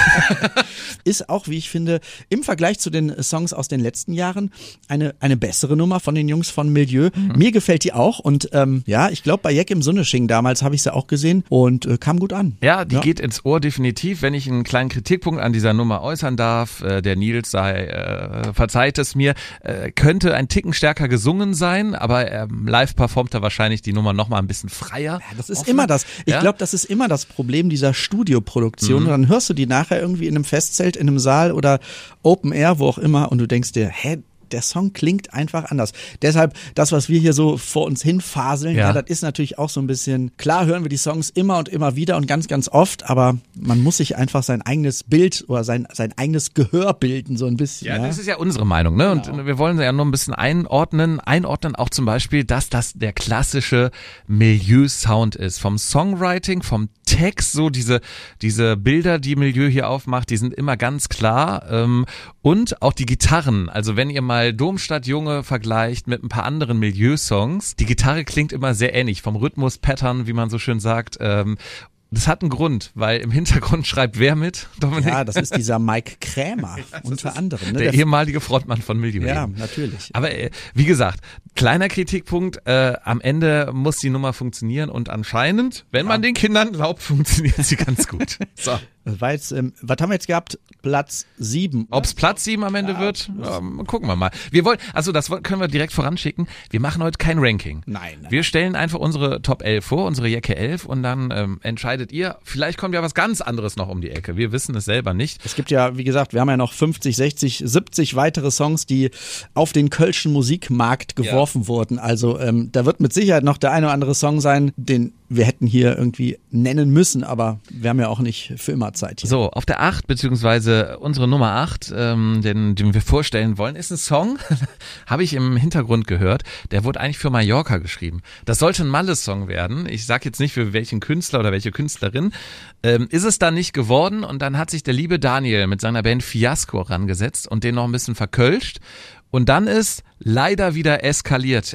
Ist auch, wie ich finde, im Vergleich zu den Songs aus den letzten Jahren eine eine bessere Nummer von den Jungs von Milieu. Mhm. Mir gefällt die auch und ähm, ja, ich glaube bei Jack im Sunnesching damals habe ich sie auch gesehen und äh, kam gut an. Ja, die ja. geht ins Ohr definitiv. Wenn ich einen kleinen Kritikpunkt an dieser Nummer äußern darf, äh, der Nils sei, äh, verzeiht es mir, äh, könnte ein Ticken stärker gesungen sein, aber ähm, live performt er wahrscheinlich die Nummer nochmal ein bisschen freier. Ja, das ist offen. immer das. Ich ja? glaube, das ist immer das Problem dieser Studioproduktion. Mhm. Und dann hörst du die nachher irgendwie in einem Festzelt, in einem Saal oder Open Air, wo auch immer, und du denkst dir, hä, der Song klingt einfach anders. Deshalb, das, was wir hier so vor uns hinfaseln, ja. ja, das ist natürlich auch so ein bisschen, klar hören wir die Songs immer und immer wieder und ganz, ganz oft, aber man muss sich einfach sein eigenes Bild oder sein, sein eigenes Gehör bilden, so ein bisschen. Ja, ja? das ist ja unsere Meinung, ne? Genau. Und wir wollen ja nur ein bisschen einordnen, einordnen auch zum Beispiel, dass das der klassische Milieu-Sound ist. Vom Songwriting, vom Text, so diese, diese Bilder, die Milieu hier aufmacht, die sind immer ganz klar. Ähm, und auch die Gitarren, also wenn ihr mal Domstadtjunge vergleicht mit ein paar anderen Milieu-Songs, die Gitarre klingt immer sehr ähnlich, vom Rhythmus-Pattern, wie man so schön sagt. Ähm, das hat einen Grund, weil im Hintergrund schreibt wer mit, Dominik? Ja, das ist dieser Mike Krämer, ja, unter anderem. Ne? Der, der ehemalige Frontmann von Milieu. Ja, eben. natürlich. Aber äh, wie gesagt, kleiner Kritikpunkt, äh, am Ende muss die Nummer funktionieren und anscheinend, wenn man den Kindern glaubt, funktioniert sie ganz gut. So. Das war jetzt, ähm, was haben wir jetzt gehabt? Platz sieben. Ob's Platz sieben am Ende ja, wird, ähm, gucken wir mal. Wir wollen, also das können wir direkt voranschicken. Wir machen heute kein Ranking. Nein, nein. Wir stellen einfach unsere Top elf vor, unsere Jacke elf und dann ähm, entscheidet ihr, vielleicht kommt ja was ganz anderes noch um die Ecke. Wir wissen es selber nicht. Es gibt ja, wie gesagt, wir haben ja noch fünfzig, sechzig, siebzig weitere Songs, die auf den kölschen Musikmarkt geworfen ja. wurden. Also ähm, da wird mit Sicherheit noch der eine oder andere Song sein, den wir hätten hier irgendwie nennen müssen, aber wir haben ja auch nicht für immer Zeit hier. So, auf der acht, beziehungsweise unsere Nummer acht, ähm, den, den wir vorstellen wollen, ist ein Song, habe ich im Hintergrund gehört, der wurde eigentlich für Mallorca geschrieben. Das sollte ein Malle-Song werden. Ich sage jetzt nicht für welchen Künstler oder welche Künstlerin. Ähm, ist es dann nicht geworden und dann hat sich der liebe Daniel mit seiner Band Fiasco rangesetzt und den noch ein bisschen verkölscht und dann ist leider wieder eskaliert.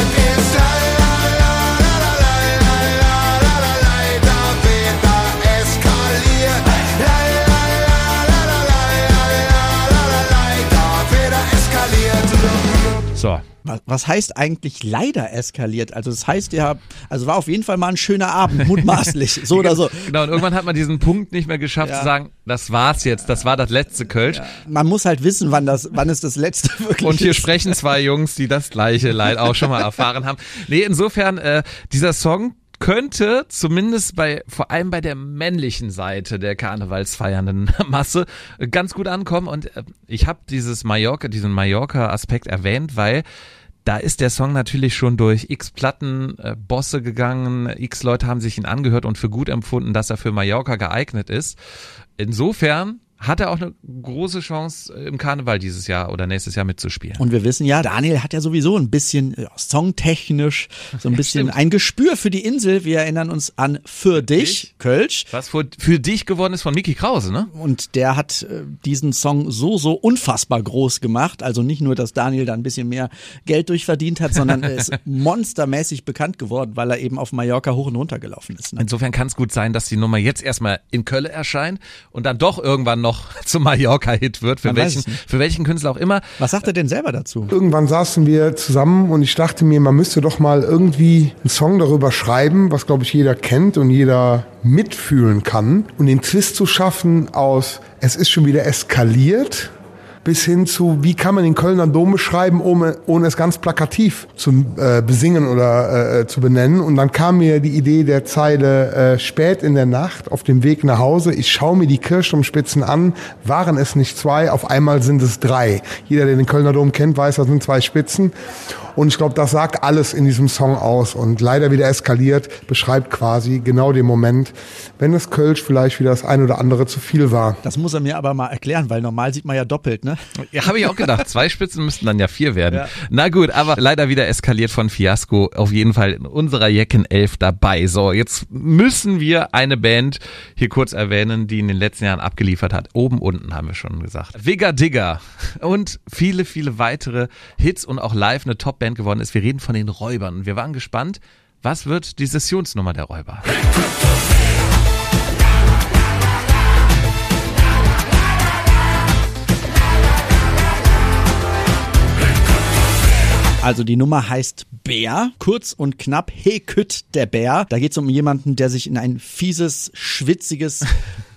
So. Was heißt eigentlich leider eskaliert? Also das heißt ja, also war auf jeden Fall mal ein schöner Abend, mutmaßlich, so oder so. Genau, und irgendwann hat man diesen Punkt nicht mehr geschafft ja. zu sagen, das war's jetzt, das war das letzte Kölsch. Ja. Man muss halt wissen, wann das, wann es das letzte wirklich Und hier ist. sprechen zwei Jungs, die das gleiche Leid auch schon mal erfahren haben. Nee, insofern, äh, dieser Song könnte zumindest bei, vor allem bei der männlichen Seite der karnevalsfeiernden Masse ganz gut ankommen. Und ich habe dieses Mallorca, diesen Mallorca-Aspekt erwähnt, weil da ist der Song natürlich schon durch x Platten, äh, Bosse gegangen, x Leute haben sich ihn angehört und für gut empfunden, dass er für Mallorca geeignet ist. Insofern hat er auch eine große Chance, im Karneval dieses Jahr oder nächstes Jahr mitzuspielen. Und wir wissen ja, Daniel hat ja sowieso ein bisschen ja, songtechnisch so ein bisschen Stimmt. ein Gespür für die Insel. Wir erinnern uns an Für dich, Kölsch. Was für, für dich geworden ist von Micky Krause, ne? Und der hat äh, diesen Song so, so unfassbar groß gemacht. Also nicht nur, dass Daniel da ein bisschen mehr Geld durchverdient hat, sondern er ist monstermäßig bekannt geworden, weil er eben auf Mallorca hoch und runter gelaufen ist. Ne? Insofern kann es gut sein, dass die Nummer jetzt erstmal in Köln erscheint und dann doch irgendwann noch zum Mallorca-Hit wird, für Man weiß welchen, es nicht. für welchen Künstler auch immer. Was sagt er denn selber dazu? Irgendwann saßen wir zusammen und ich dachte mir, man müsste doch mal irgendwie einen Song darüber schreiben, was, glaube ich, jeder kennt und jeder mitfühlen kann. Und den Twist zu schaffen aus, es ist schon wieder eskaliert, bis hin zu, wie kann man den Kölner Dom beschreiben, ohne, ohne es ganz plakativ zu äh, besingen oder äh, zu benennen. Und dann kam mir die Idee der Zeile, äh, spät in der Nacht, auf dem Weg nach Hause, ich schaue mir die Kirchturmspitzen an, waren es nicht zwei, auf einmal sind es drei. Jeder, der den Kölner Dom kennt, weiß, das sind zwei Spitzen. Und ich glaube, das sagt alles in diesem Song aus. Und leider wieder eskaliert, beschreibt quasi genau den Moment, wenn das Kölsch vielleicht wieder das ein oder andere zu viel war. Das muss er mir aber mal erklären, weil normal sieht man ja doppelt, ne? Ja, habe ich auch gedacht. Zwei Spitzen müssten dann ja vier werden. Ja. Na gut, aber leider wieder eskaliert von Fiasco. Auf jeden Fall in unserer Jecken elf dabei. So, jetzt müssen wir eine Band hier kurz erwähnen, die in den letzten Jahren abgeliefert hat. Oben, unten haben wir schon gesagt. Wigga Digga und viele, viele weitere Hits und auch live eine Top-Band geworden ist. Wir reden von den Räubern. Und wir waren gespannt, was wird die Sessionsnummer der Räuber? Also die Nummer heißt Bär, kurz und knapp, Hekütt der Bär. Da geht es um jemanden, der sich in ein fieses, schwitziges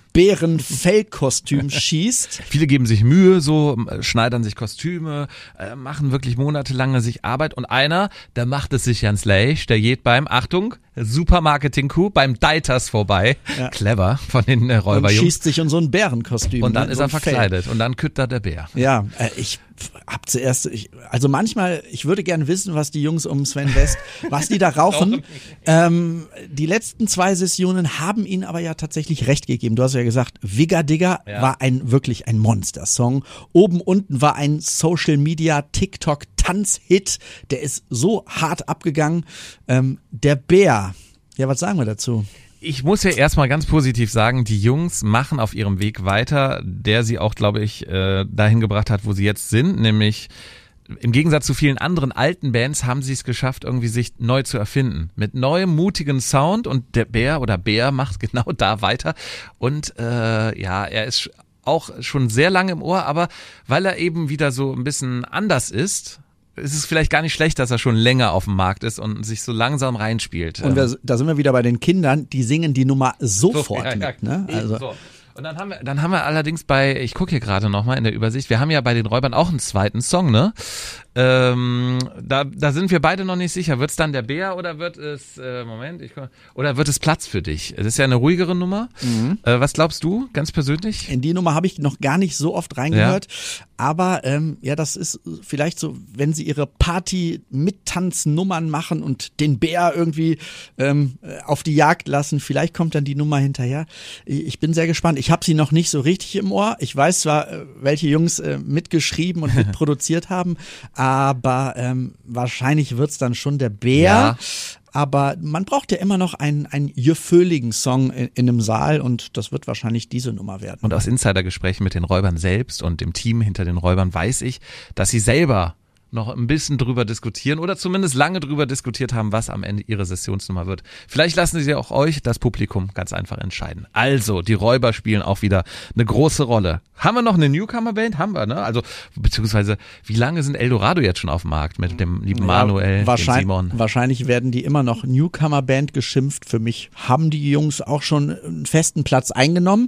Bärenfellkostüm schießt. Viele geben sich Mühe, so schneidern sich Kostüme, äh, machen wirklich monatelange sich Arbeit und einer, der macht es sich ganz leicht, der geht beim, Achtung, super Marketing-Coup, beim Deiters vorbei. Ja. Clever von den äh, Räuberjungs. Und schießt sich in so ein Bärenkostüm. Und dann ne? ist so er verkleidet Fell. Und dann kütt da der Bär. Ja, äh, ich hab zuerst, ich, also manchmal, ich würde gerne wissen, was die Jungs um Sven West, was die da rauchen. ähm, die letzten zwei Sessionen haben ihnen aber ja tatsächlich recht gegeben. Du hast ja gesagt, Wigga Digga ja. war ein wirklich ein Monster-Song. Oben, unten war ein Social-Media, TikTok, Tanzhit, der ist so hart abgegangen. Ähm, der Bär, ja, was sagen wir dazu? Ich muss ja erstmal ganz positiv sagen, die Jungs machen auf ihrem Weg weiter, der sie auch, glaube ich, äh, dahin gebracht hat, wo sie jetzt sind, nämlich im Gegensatz zu vielen anderen alten Bands haben sie es geschafft, irgendwie sich neu zu erfinden. Mit neuem, mutigen Sound und der Bär oder Bär macht genau da weiter und äh, ja, er ist auch schon sehr lange im Ohr, aber weil er eben wieder so ein bisschen anders ist, ist es vielleicht gar nicht schlecht, dass er schon länger auf dem Markt ist und sich so langsam reinspielt. Und wir, da sind wir wieder bei den Kindern, die singen die Nummer sofort so, ja, ja, mit. Ne? Also. so. Und dann haben wir, dann haben wir allerdings bei, ich gucke hier gerade nochmal in der Übersicht, wir haben ja bei den Räubern auch einen zweiten Song, ne? Ähm, da, da sind wir beide noch nicht sicher. Wird es dann der Bär oder wird es, äh, Moment, ich komm, oder wird es Platz für dich? Es ist ja eine ruhigere Nummer. Mhm. Äh, was glaubst du, ganz persönlich? In die Nummer habe ich noch gar nicht so oft reingehört. Ja. Aber ähm, ja, das ist vielleicht so, wenn sie ihre Party-Mittanznummern machen und den Bär irgendwie ähm, auf die Jagd lassen, vielleicht kommt dann die Nummer hinterher. Ich bin sehr gespannt. Ich habe sie noch nicht so richtig im Ohr. Ich weiß zwar, welche Jungs äh, mitgeschrieben und mitproduziert haben, aber ähm, wahrscheinlich wird's dann schon der Bär. Ja. Aber man braucht ja immer noch einen, einen jöföligen Song in, in einem Saal und das wird wahrscheinlich diese Nummer werden. Und aus Insidergesprächen mit den Räubern selbst und dem Team hinter den Räubern weiß ich, dass sie selber noch ein bisschen drüber diskutieren oder zumindest lange drüber diskutiert haben, was am Ende ihre Sessionsnummer wird. Vielleicht lassen sie auch euch, das Publikum, ganz einfach entscheiden. Also, die Räuber spielen auch wieder eine große Rolle. Haben wir noch eine Newcomer-Band? Haben wir, ne? Also, beziehungsweise, wie lange sind Eldorado jetzt schon auf dem Markt mit dem lieben Manuel, ja, dem Simon? Wahrscheinlich werden die immer noch Newcomer-Band geschimpft. Für mich haben die Jungs auch schon einen festen Platz eingenommen.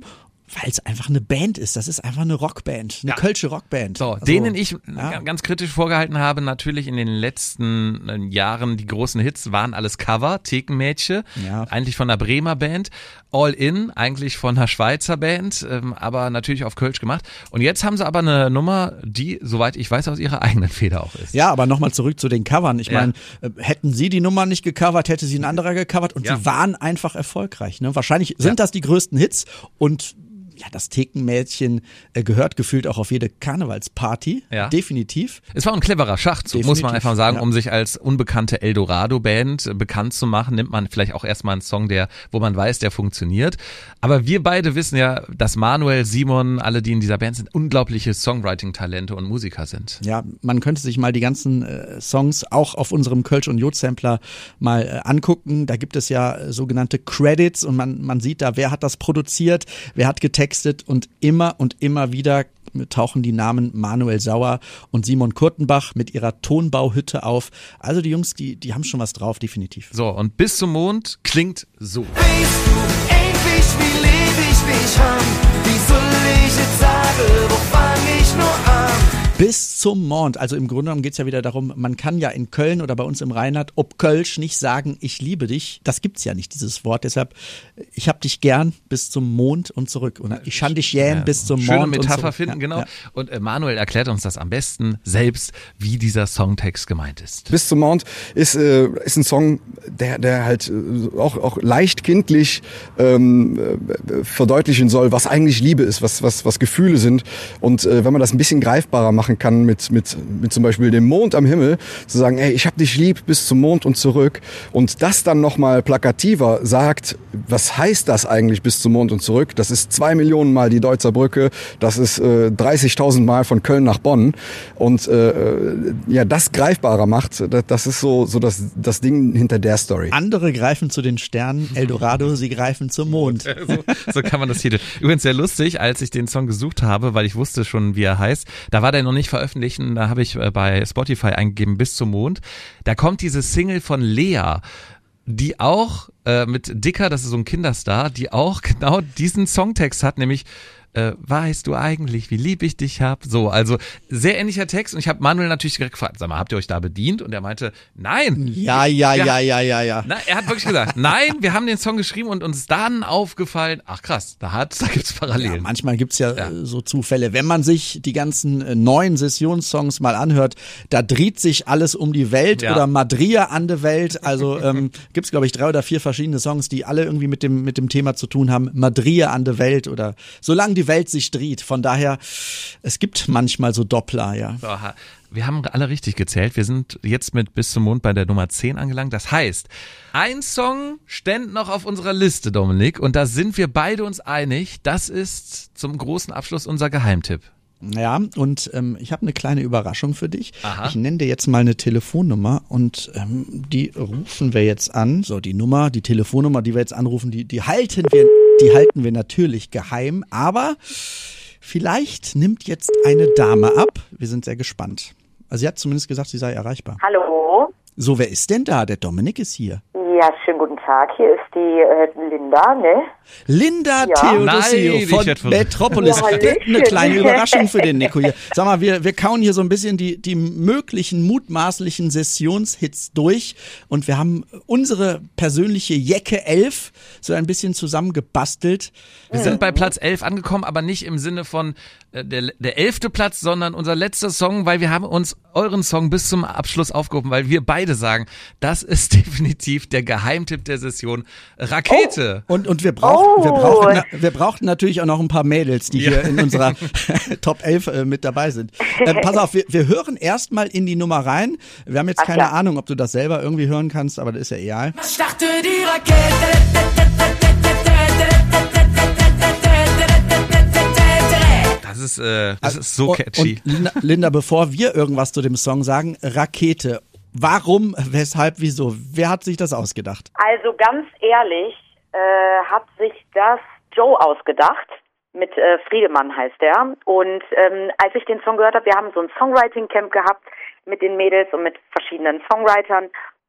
Weil es einfach eine Band ist. Das ist einfach eine Rockband, eine Ja. kölsche Rockband. So, Also, denen ich ja. ganz kritisch vorgehalten habe, natürlich in den letzten äh, Jahren die großen Hits waren alles Cover, Thekenmädchen, Ja. eigentlich von einer Bremer Band, All In, eigentlich von einer Schweizer Band, ähm, aber natürlich auf Kölsch gemacht. Und jetzt haben sie aber eine Nummer, die, soweit ich weiß, aus ihrer eigenen Feder auch ist. Ja, aber nochmal zurück zu den Covern. Ich Ja. meine, äh, hätten sie die Nummer nicht gecovert, hätte sie ein anderer gecovert und Ja. sie waren einfach erfolgreich. Ne? Wahrscheinlich sind Ja. das die größten Hits und ja, das Thekenmädchen äh, gehört gefühlt auch auf jede Karnevalsparty. Ja. Definitiv. Es war ein cleverer Schachzug, muss man Definitiv, einfach sagen, ja. um sich als unbekannte Eldorado-Band äh, bekannt zu machen, nimmt man vielleicht auch erstmal einen Song, der, wo man weiß, der funktioniert. Aber wir beide wissen ja, dass Manuel, Simon, alle, die in dieser Band sind, unglaubliche Songwriting-Talente und Musiker sind. Ja, man könnte sich mal die ganzen äh, Songs auch auf unserem Kölsch- und Jod-Sampler mal äh, angucken. Da gibt es ja äh, sogenannte Credits und man, man sieht da, wer hat das produziert, wer hat getextet und immer und immer wieder tauchen die Namen Manuel Sauer und Simon Kurtenbach mit ihrer Tonbauhütte auf. Also die Jungs, die, die haben schon was drauf, definitiv. So, und Bis zum Mond klingt so. Bist du endlich, wie leb ich mich an? Wie soll ich jetzt sagen, wo fang ich nur an? Bis zum Mond. Also im Grunde genommen geht es ja wieder darum, man kann ja in Köln oder bei uns im Rheinland ob Kölsch nicht sagen, ich liebe dich. Das gibt's ja nicht, dieses Wort. Deshalb, ich hab dich gern bis zum Mond und zurück. Und ich kann dich gern Ja, bis zum schöne Mond und Metapher zurück. finden, Ja, genau. ja. Und äh, Manuel erklärt uns das am besten selbst, wie dieser Songtext gemeint ist. Bis zum Mond ist, äh, ist ein Song, der, der halt äh, auch, auch leicht kindlich ähm, äh, verdeutlichen soll, was eigentlich Liebe ist, was, was, was Gefühle sind. Und äh, wenn man das ein bisschen greifbarer machen kann mit, mit, mit zum Beispiel dem Mond am Himmel, zu sagen, ey, ich hab dich lieb bis zum Mond und zurück. Und das dann nochmal plakativer sagt, was heißt das eigentlich bis zum Mond und zurück? Das ist zwei Millionen Mal die Deutzer Brücke, das ist äh, dreißigtausend Mal von Köln nach Bonn. Und äh, ja, das greifbarer macht, das, das ist so, so das, das Ding hinter der Story. Andere greifen zu den Sternen, Eldorado, sie greifen zum Mond. So, so kann man das hier. Übrigens sehr lustig, als ich den Song gesucht habe, weil ich wusste schon, wie er heißt, da war der noch nicht veröffentlicht und da habe ich bei Spotify eingegeben, Bis zum Mond. Da kommt diese Single von Lea, die auch äh, mit Dicker, das ist so ein Kinderstar, die auch genau diesen Songtext hat, nämlich äh, weißt du eigentlich, wie lieb ich dich hab? So, also sehr ähnlicher Text und ich habe Manuel natürlich direkt gefragt, sag mal, habt ihr euch da bedient? Und er meinte, nein. Ja, ja, Wir- ja, ja, ja, ja. Na, er hat wirklich gesagt, nein, wir haben den Song geschrieben und uns ist dann aufgefallen, ach krass, da hat, da gibt's Parallelen. Ja, manchmal gibt's ja, äh, so Zufälle. Wenn man sich die ganzen äh, neuen Sessionssongs mal anhört, da dreht sich alles um die Welt Ja. oder Madria an der Welt. Also ähm, gibt's glaube ich drei oder vier verschiedene Songs, die alle irgendwie mit dem mit dem Thema zu tun haben. Madria an der Welt oder solange die Welt sich dreht. Von daher, es gibt manchmal so Doppler, ja. So, ha- wir haben alle richtig gezählt. Wir sind jetzt mit Bis zum Mond bei der Nummer zehn angelangt. Das heißt, ein Song ständ noch auf unserer Liste, Dominik, und da sind wir beide uns einig. Das ist zum großen Abschluss unser Geheimtipp. Ja, und ähm, ich habe eine kleine Überraschung für dich. Aha. Ich nenne dir jetzt mal eine Telefonnummer und ähm, die rufen wir jetzt an. So, die Nummer, die Telefonnummer, die wir jetzt anrufen, die, die halten wir, die halten wir natürlich geheim, aber vielleicht nimmt jetzt eine Dame ab. Wir sind sehr gespannt. Also sie hat zumindest gesagt, sie sei erreichbar. Hallo. So, wer ist denn da? Der Dominik ist hier. Ja, schönen guten Tag. Hier ist die äh, Linda, ne? Linda Ja. Theodosio Nein, ich von werd verrückt. Metropolis. Ja, Hallöchen. Eine kleine Überraschung für den Nico hier. Sag mal, wir, wir kauen hier so ein bisschen die, die möglichen mutmaßlichen Sessionshits durch und wir haben unsere persönliche Jecke elf so ein bisschen zusammengebastelt. Wir sind bei Platz elf angekommen, aber nicht im Sinne von äh, der, der elfte Platz, sondern unser letzter Song, weil wir haben uns euren Song bis zum Abschluss aufgehoben, weil wir beide sagen, das ist definitiv der Geheimtipp der Session. Rakete. Und, und wir, brauchen, Oh. wir, brauchen, na- wir brauchten natürlich auch noch ein paar Mädels, die Ja. hier in unserer Top elf äh, mit dabei sind. Äh, pass auf, wir, wir hören erstmal in die Nummer rein. Wir haben jetzt Ach keine ja. Ahnung, ob du das selber irgendwie hören kannst, aber das ist ja egal. Starte die Rakete. Das ist, äh, das ist so Und- catchy. Und Linda, Linda, bevor wir irgendwas zu dem Song sagen, Rakete. Warum, weshalb, wieso? Wer hat sich das ausgedacht? Also ganz ehrlich, äh, hat sich das Joe ausgedacht. Mit äh, Friedemann heißt er. Und ähm, als ich den Song gehört habe, wir haben so ein Songwriting-Camp gehabt mit den Mädels und mit verschiedenen Songwritern.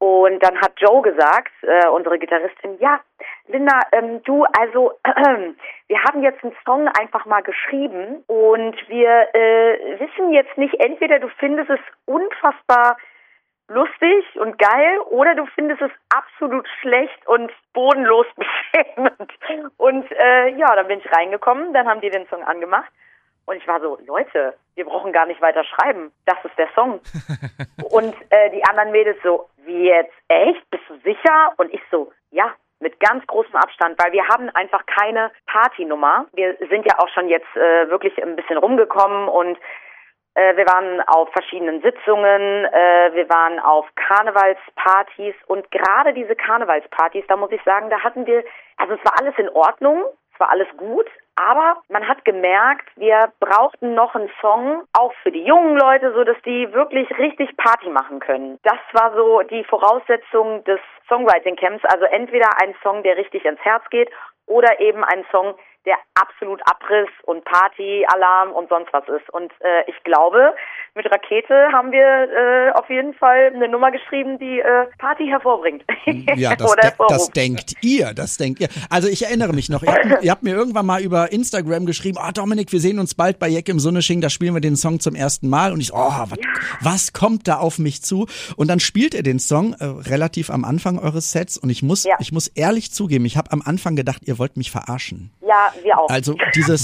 Und dann hat Joe gesagt, äh, unsere Gitarristin, ja, Linda, ähm, du, also äh, wir haben jetzt einen Song einfach mal geschrieben und wir äh, wissen jetzt nicht, entweder du findest es unfassbar lustig und geil oder du findest es absolut schlecht und bodenlos beschämend. Und äh, ja, dann bin ich reingekommen, dann haben die den Song angemacht und ich war so, Leute, wir brauchen gar nicht weiter schreiben, das ist der Song. Und äh, die anderen Mädels so, wie jetzt, echt? Bist du sicher? Und ich so, ja, mit ganz großem Abstand, weil wir haben einfach keine Partynummer. Wir sind ja auch schon jetzt äh, wirklich ein bisschen rumgekommen und äh, wir waren auf verschiedenen Sitzungen, äh, wir waren auf Karnevalspartys und gerade diese Karnevalspartys, da muss ich sagen, da hatten wir, also es war alles in Ordnung, es war alles gut, aber man hat gemerkt, wir brauchten noch einen Song, auch für die jungen Leute, so dass die wirklich richtig Party machen können. Das war so die Voraussetzung des Songwriting Camps, also entweder ein Song, der richtig ins Herz geht oder eben ein Song, der absolut Abriss und Party, Alarm und sonst was ist. Und äh, ich glaube, mit Rakete haben wir äh, auf jeden Fall eine Nummer geschrieben, die äh, Party hervorbringt. Ja, das, de das denkt ihr, das denkt ihr. Also ich erinnere mich noch, ihr habt, ihr habt mir irgendwann mal über Instagram geschrieben, oh Dominik, wir sehen uns bald bei Jeck im Sunnesching, da spielen wir den Song zum ersten Mal. Und ich, oh, was, ja. was kommt da auf mich zu? Und dann spielt ihr den Song äh, relativ am Anfang eures Sets und ich muss, ja. ich muss ehrlich zugeben, ich habe am Anfang gedacht, ihr wollt mich verarschen. Ja, wir auch. Also dieses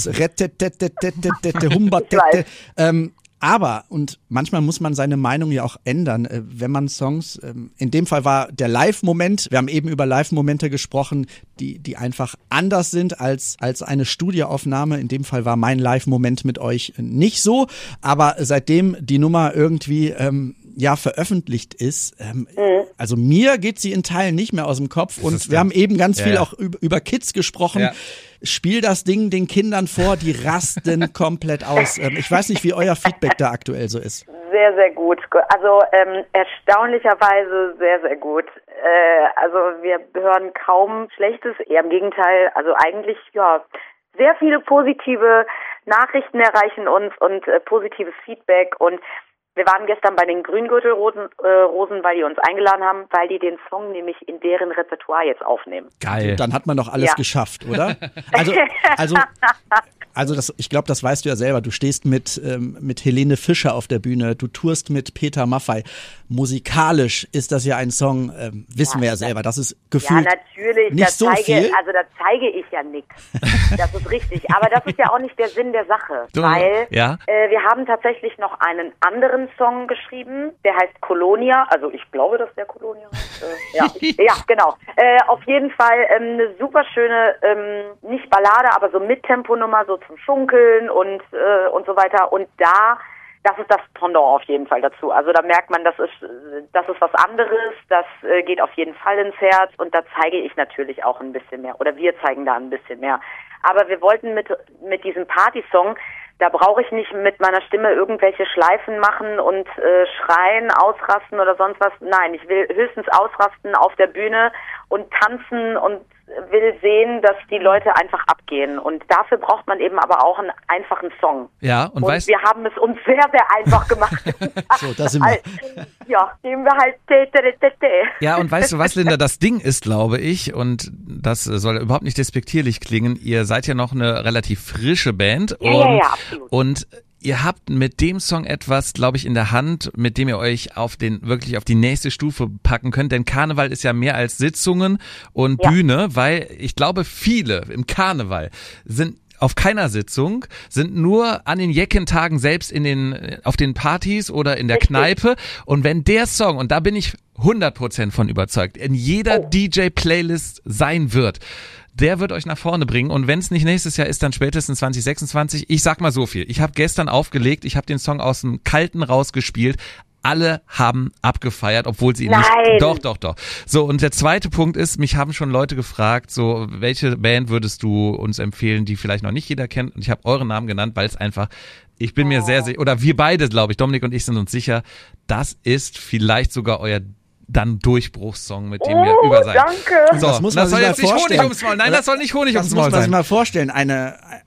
Humba-Tette, ähm, aber, und manchmal muss man seine Meinung ja auch ändern, äh, wenn man Songs, ähm, in dem Fall war der Live-Moment, wir haben eben über Live-Momente gesprochen, die die einfach anders sind als als eine Studioaufnahme. In dem Fall war mein Live-Moment mit euch nicht so, aber seitdem die Nummer irgendwie ähm, ja veröffentlicht ist, ähm, mhm. also mir geht sie in Teilen nicht mehr aus dem Kopf und wir haben eben ganz ja, viel ja. auch über, über Kids gesprochen. Ja. Spiel das Ding den Kindern vor, die rasten komplett aus. Ähm, ich weiß nicht, wie euer Feedback da aktuell so ist. Sehr, sehr gut. Also ähm, erstaunlicherweise sehr, sehr gut. Äh, also wir hören kaum Schlechtes, eher im Gegenteil. Also eigentlich, ja, sehr viele positive Nachrichten erreichen uns und äh, positives Feedback und wir waren gestern bei den Grüngürtelrosen, äh, Rosen, weil die uns eingeladen haben, weil die den Song nämlich in deren Repertoire jetzt aufnehmen. Geil. Dann hat man doch alles ja. geschafft, oder? Also, also, also das, ich glaube, das weißt du ja selber. Du stehst mit, ähm, mit Helene Fischer auf der Bühne, du tourst mit Peter Maffay. Musikalisch ist das ja ein Song, ähm, wissen ja, wir ja selber, das ist gefühlt ja, natürlich. nicht da so zeige, viel. Also da zeige ich ja nichts. Das ist richtig. Aber das ist ja auch nicht der Sinn der Sache. Du, weil ja? äh, wir haben tatsächlich noch einen anderen Song geschrieben, der heißt Colonia. Also ich glaube, dass der Colonia heißt. Äh, ja. ja, genau. Äh, auf jeden Fall ähm, eine super schöne, ähm, nicht Ballade, aber so Mittemponummer, so zum Schunkeln und, äh, und so weiter. Und da das ist das Pendant auf jeden Fall dazu. Also da merkt man, das ist, das ist was anderes, das äh, geht auf jeden Fall ins Herz und da zeige ich natürlich auch ein bisschen mehr oder wir zeigen da ein bisschen mehr. Aber wir wollten mit, mit diesem Partysong, da brauche ich nicht mit meiner Stimme irgendwelche Schleifen machen und äh, schreien, ausrasten oder sonst was. Nein, ich will höchstens ausrasten auf der Bühne und tanzen und will sehen, dass die Leute einfach abgehen. Und dafür braucht man eben aber auch einen einfachen Song. Ja, und, und weißt wir haben es uns sehr, sehr einfach gemacht. So, da sind wir. Ja, nehmen wir halt te, te, te, te. Ja, und weißt du was, Linda, das Ding ist, glaube ich, und das soll überhaupt nicht despektierlich klingen, ihr seid ja noch eine relativ frische Band ja, und, ja, ja, absolut. und ihr habt mit dem Song etwas, glaube ich, in der Hand, mit dem ihr euch auf den wirklich auf die nächste Stufe packen könnt. Denn Karneval ist ja mehr als Sitzungen und ja. Bühne, weil ich glaube, viele im Karneval sind auf keiner Sitzung, sind nur an den Jeckentagen selbst in den auf den Partys oder in der Richtig. Kneipe. Und wenn der Song, und da bin ich hundert Prozent von überzeugt, in jeder oh. D J-Playlist sein wird, der wird euch nach vorne bringen und wenn es nicht nächstes Jahr ist, dann spätestens zwanzig sechsundzwanzig. Ich sag mal so viel, ich habe gestern aufgelegt, ich habe den Song aus dem Kalten rausgespielt. Alle haben abgefeiert, obwohl sie ihn Nein. nicht... Doch, doch, doch. So, und der zweite Punkt ist, mich haben schon Leute gefragt, so, welche Band würdest du uns empfehlen, die vielleicht noch nicht jeder kennt? Und ich habe euren Namen genannt, weil es einfach, ich bin mir sehr sicher, oder wir beide, glaube ich, Dominik und ich sind uns sicher, das ist vielleicht sogar euer dann Durchbruchssong, mit dem oh, wir über sein. Danke. So, das muss man das soll sich jetzt mal nicht vorstellen. Honig ums Maul. Nein, das soll nicht Honig das ums Maul sein. Das muss man sich mal vorstellen. Eine,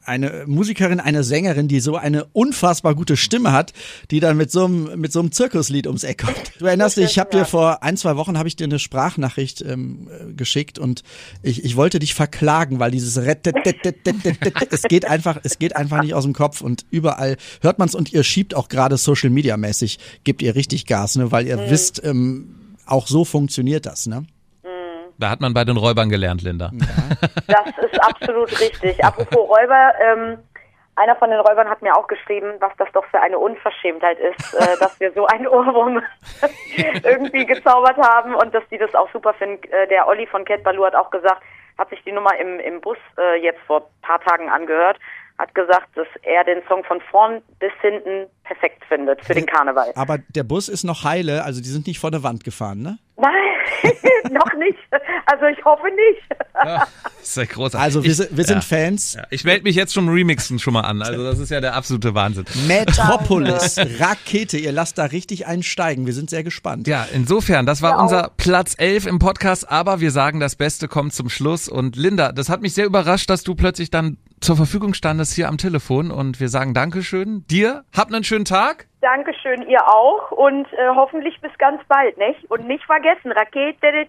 eine Musikerin, eine Sängerin, die so eine unfassbar gute Stimme hat, die dann mit so einem mit so einem Zirkuslied ums Eck kommt. Du erinnerst dich, ich habe dir vor ein, zwei Wochen habe ich dir eine Sprachnachricht ähm, geschickt und ich, ich wollte dich verklagen, weil dieses es geht einfach, es geht einfach nicht aus dem Kopf und überall hört man es und ihr schiebt auch gerade Social Media mäßig, gebt ihr richtig Gas, ne, weil ihr mhm. wisst, ähm, auch so funktioniert das, ne? Da hat man bei den Räubern gelernt, Linda. Ja. Das ist absolut richtig. Apropos Räuber, ähm, einer von den Räubern hat mir auch geschrieben, was das doch für eine Unverschämtheit ist, äh, dass wir so einen Ohrwurm irgendwie gezaubert haben und dass die das auch super finden. Äh, der Olli von Cat Baloo hat auch gesagt, hat sich die Nummer im, im Bus äh, jetzt vor ein paar Tagen angehört, hat gesagt, dass er den Song von vorn bis hinten perfekt findet für den Karneval. Aber der Bus ist noch heile, also die sind nicht vor der Wand gefahren, ne? Nein, noch nicht. Also ich hoffe nicht. Ja, das ist ja großartig. Also wir, ich, sind, wir sind ja. Fans. Ja, ich melde mich jetzt schon remixen schon mal an. Also das ist ja der absolute Wahnsinn. Metropolis, Rakete, ihr lasst da richtig einsteigen. Wir sind sehr gespannt. Ja, insofern, das war ja. unser Platz elf im Podcast, aber wir sagen, das Beste kommt zum Schluss. Und Linda, das hat mich sehr überrascht, dass du plötzlich dann zur Verfügung standest hier am Telefon und wir sagen Dankeschön. Dir, habt einen schönen Tag. Dankeschön, ihr auch und äh, hoffentlich bis ganz bald, nicht? Und nicht vergessen, Rakete.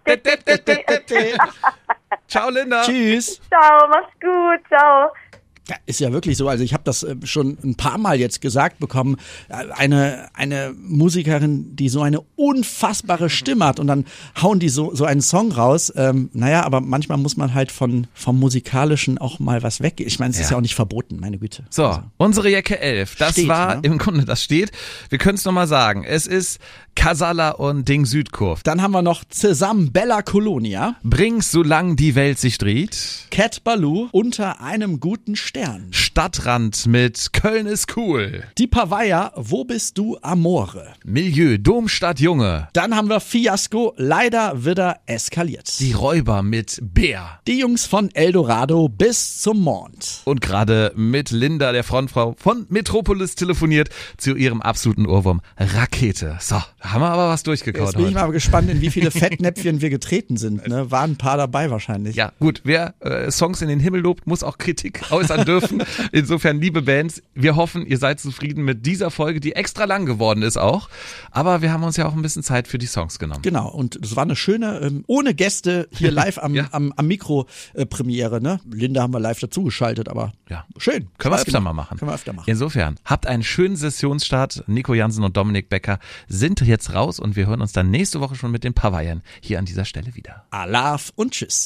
Ciao, Linda. Tschüss. Ciao, mach's gut, ciao. Ja, ist ja wirklich so. Also ich habe das schon ein paar Mal jetzt gesagt bekommen. Eine eine Musikerin, die so eine unfassbare Stimme hat und dann hauen die so so einen Song raus. Ähm, naja, aber manchmal muss man halt von vom Musikalischen auch mal was weggehen. Ich meine, es ja. ist ja auch nicht verboten, meine Güte. So, also. Unsere Jacke elf, das steht, war ne? im Grunde, das steht. Wir können es nochmal sagen. Es ist Casala und Ding Südkurve. Dann haben wir noch zusammen Bella Colonia. Bring's, solang die Welt sich dreht. Cat Baloo, unter einem guten Stern. Stadtrand mit Köln ist cool. Die Pavaya, wo bist du, Amore? Milieu, Domstadt Junge. Dann haben wir Fiasco, leider wieder eskaliert. Die Räuber mit Bär. Die Jungs von Eldorado bis zum Mond. Und gerade mit Linda, der Frontfrau von Metropolis, telefoniert zu ihrem absoluten Ohrwurm Rakete. So, da haben wir aber was durchgekaut. Jetzt bin heute. ich mal gespannt, in wie viele Fettnäpfchen wir getreten sind. Ne? Waren ein paar dabei wahrscheinlich. Ja, gut, wer äh, Songs in den Himmel lobt, muss auch Kritik äußern dürfen. Insofern, liebe Bands, wir hoffen, ihr seid zufrieden mit dieser Folge, die extra lang geworden ist auch. Aber wir haben uns ja auch ein bisschen Zeit für die Songs genommen. Genau, und es war eine schöne, ähm, ohne Gäste, hier live am, ja. am, am Mikro äh, Premiere. Ne? Linda haben wir live dazugeschaltet, aber ja. schön. Können wir öfter mal machen. Können wir öfter machen. Insofern, habt einen schönen Sessionsstart. Nico Jansen und Dominik Becker sind jetzt raus und wir hören uns dann nächste Woche schon mit den Pavayern hier an dieser Stelle wieder. Alaf und tschüss.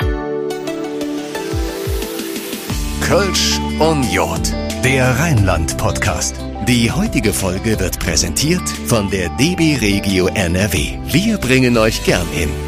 Kölsch und Jod, der Rheinland-Podcast. Die heutige Folge wird präsentiert von der D B Regio N R W. Wir bringen euch gern hin.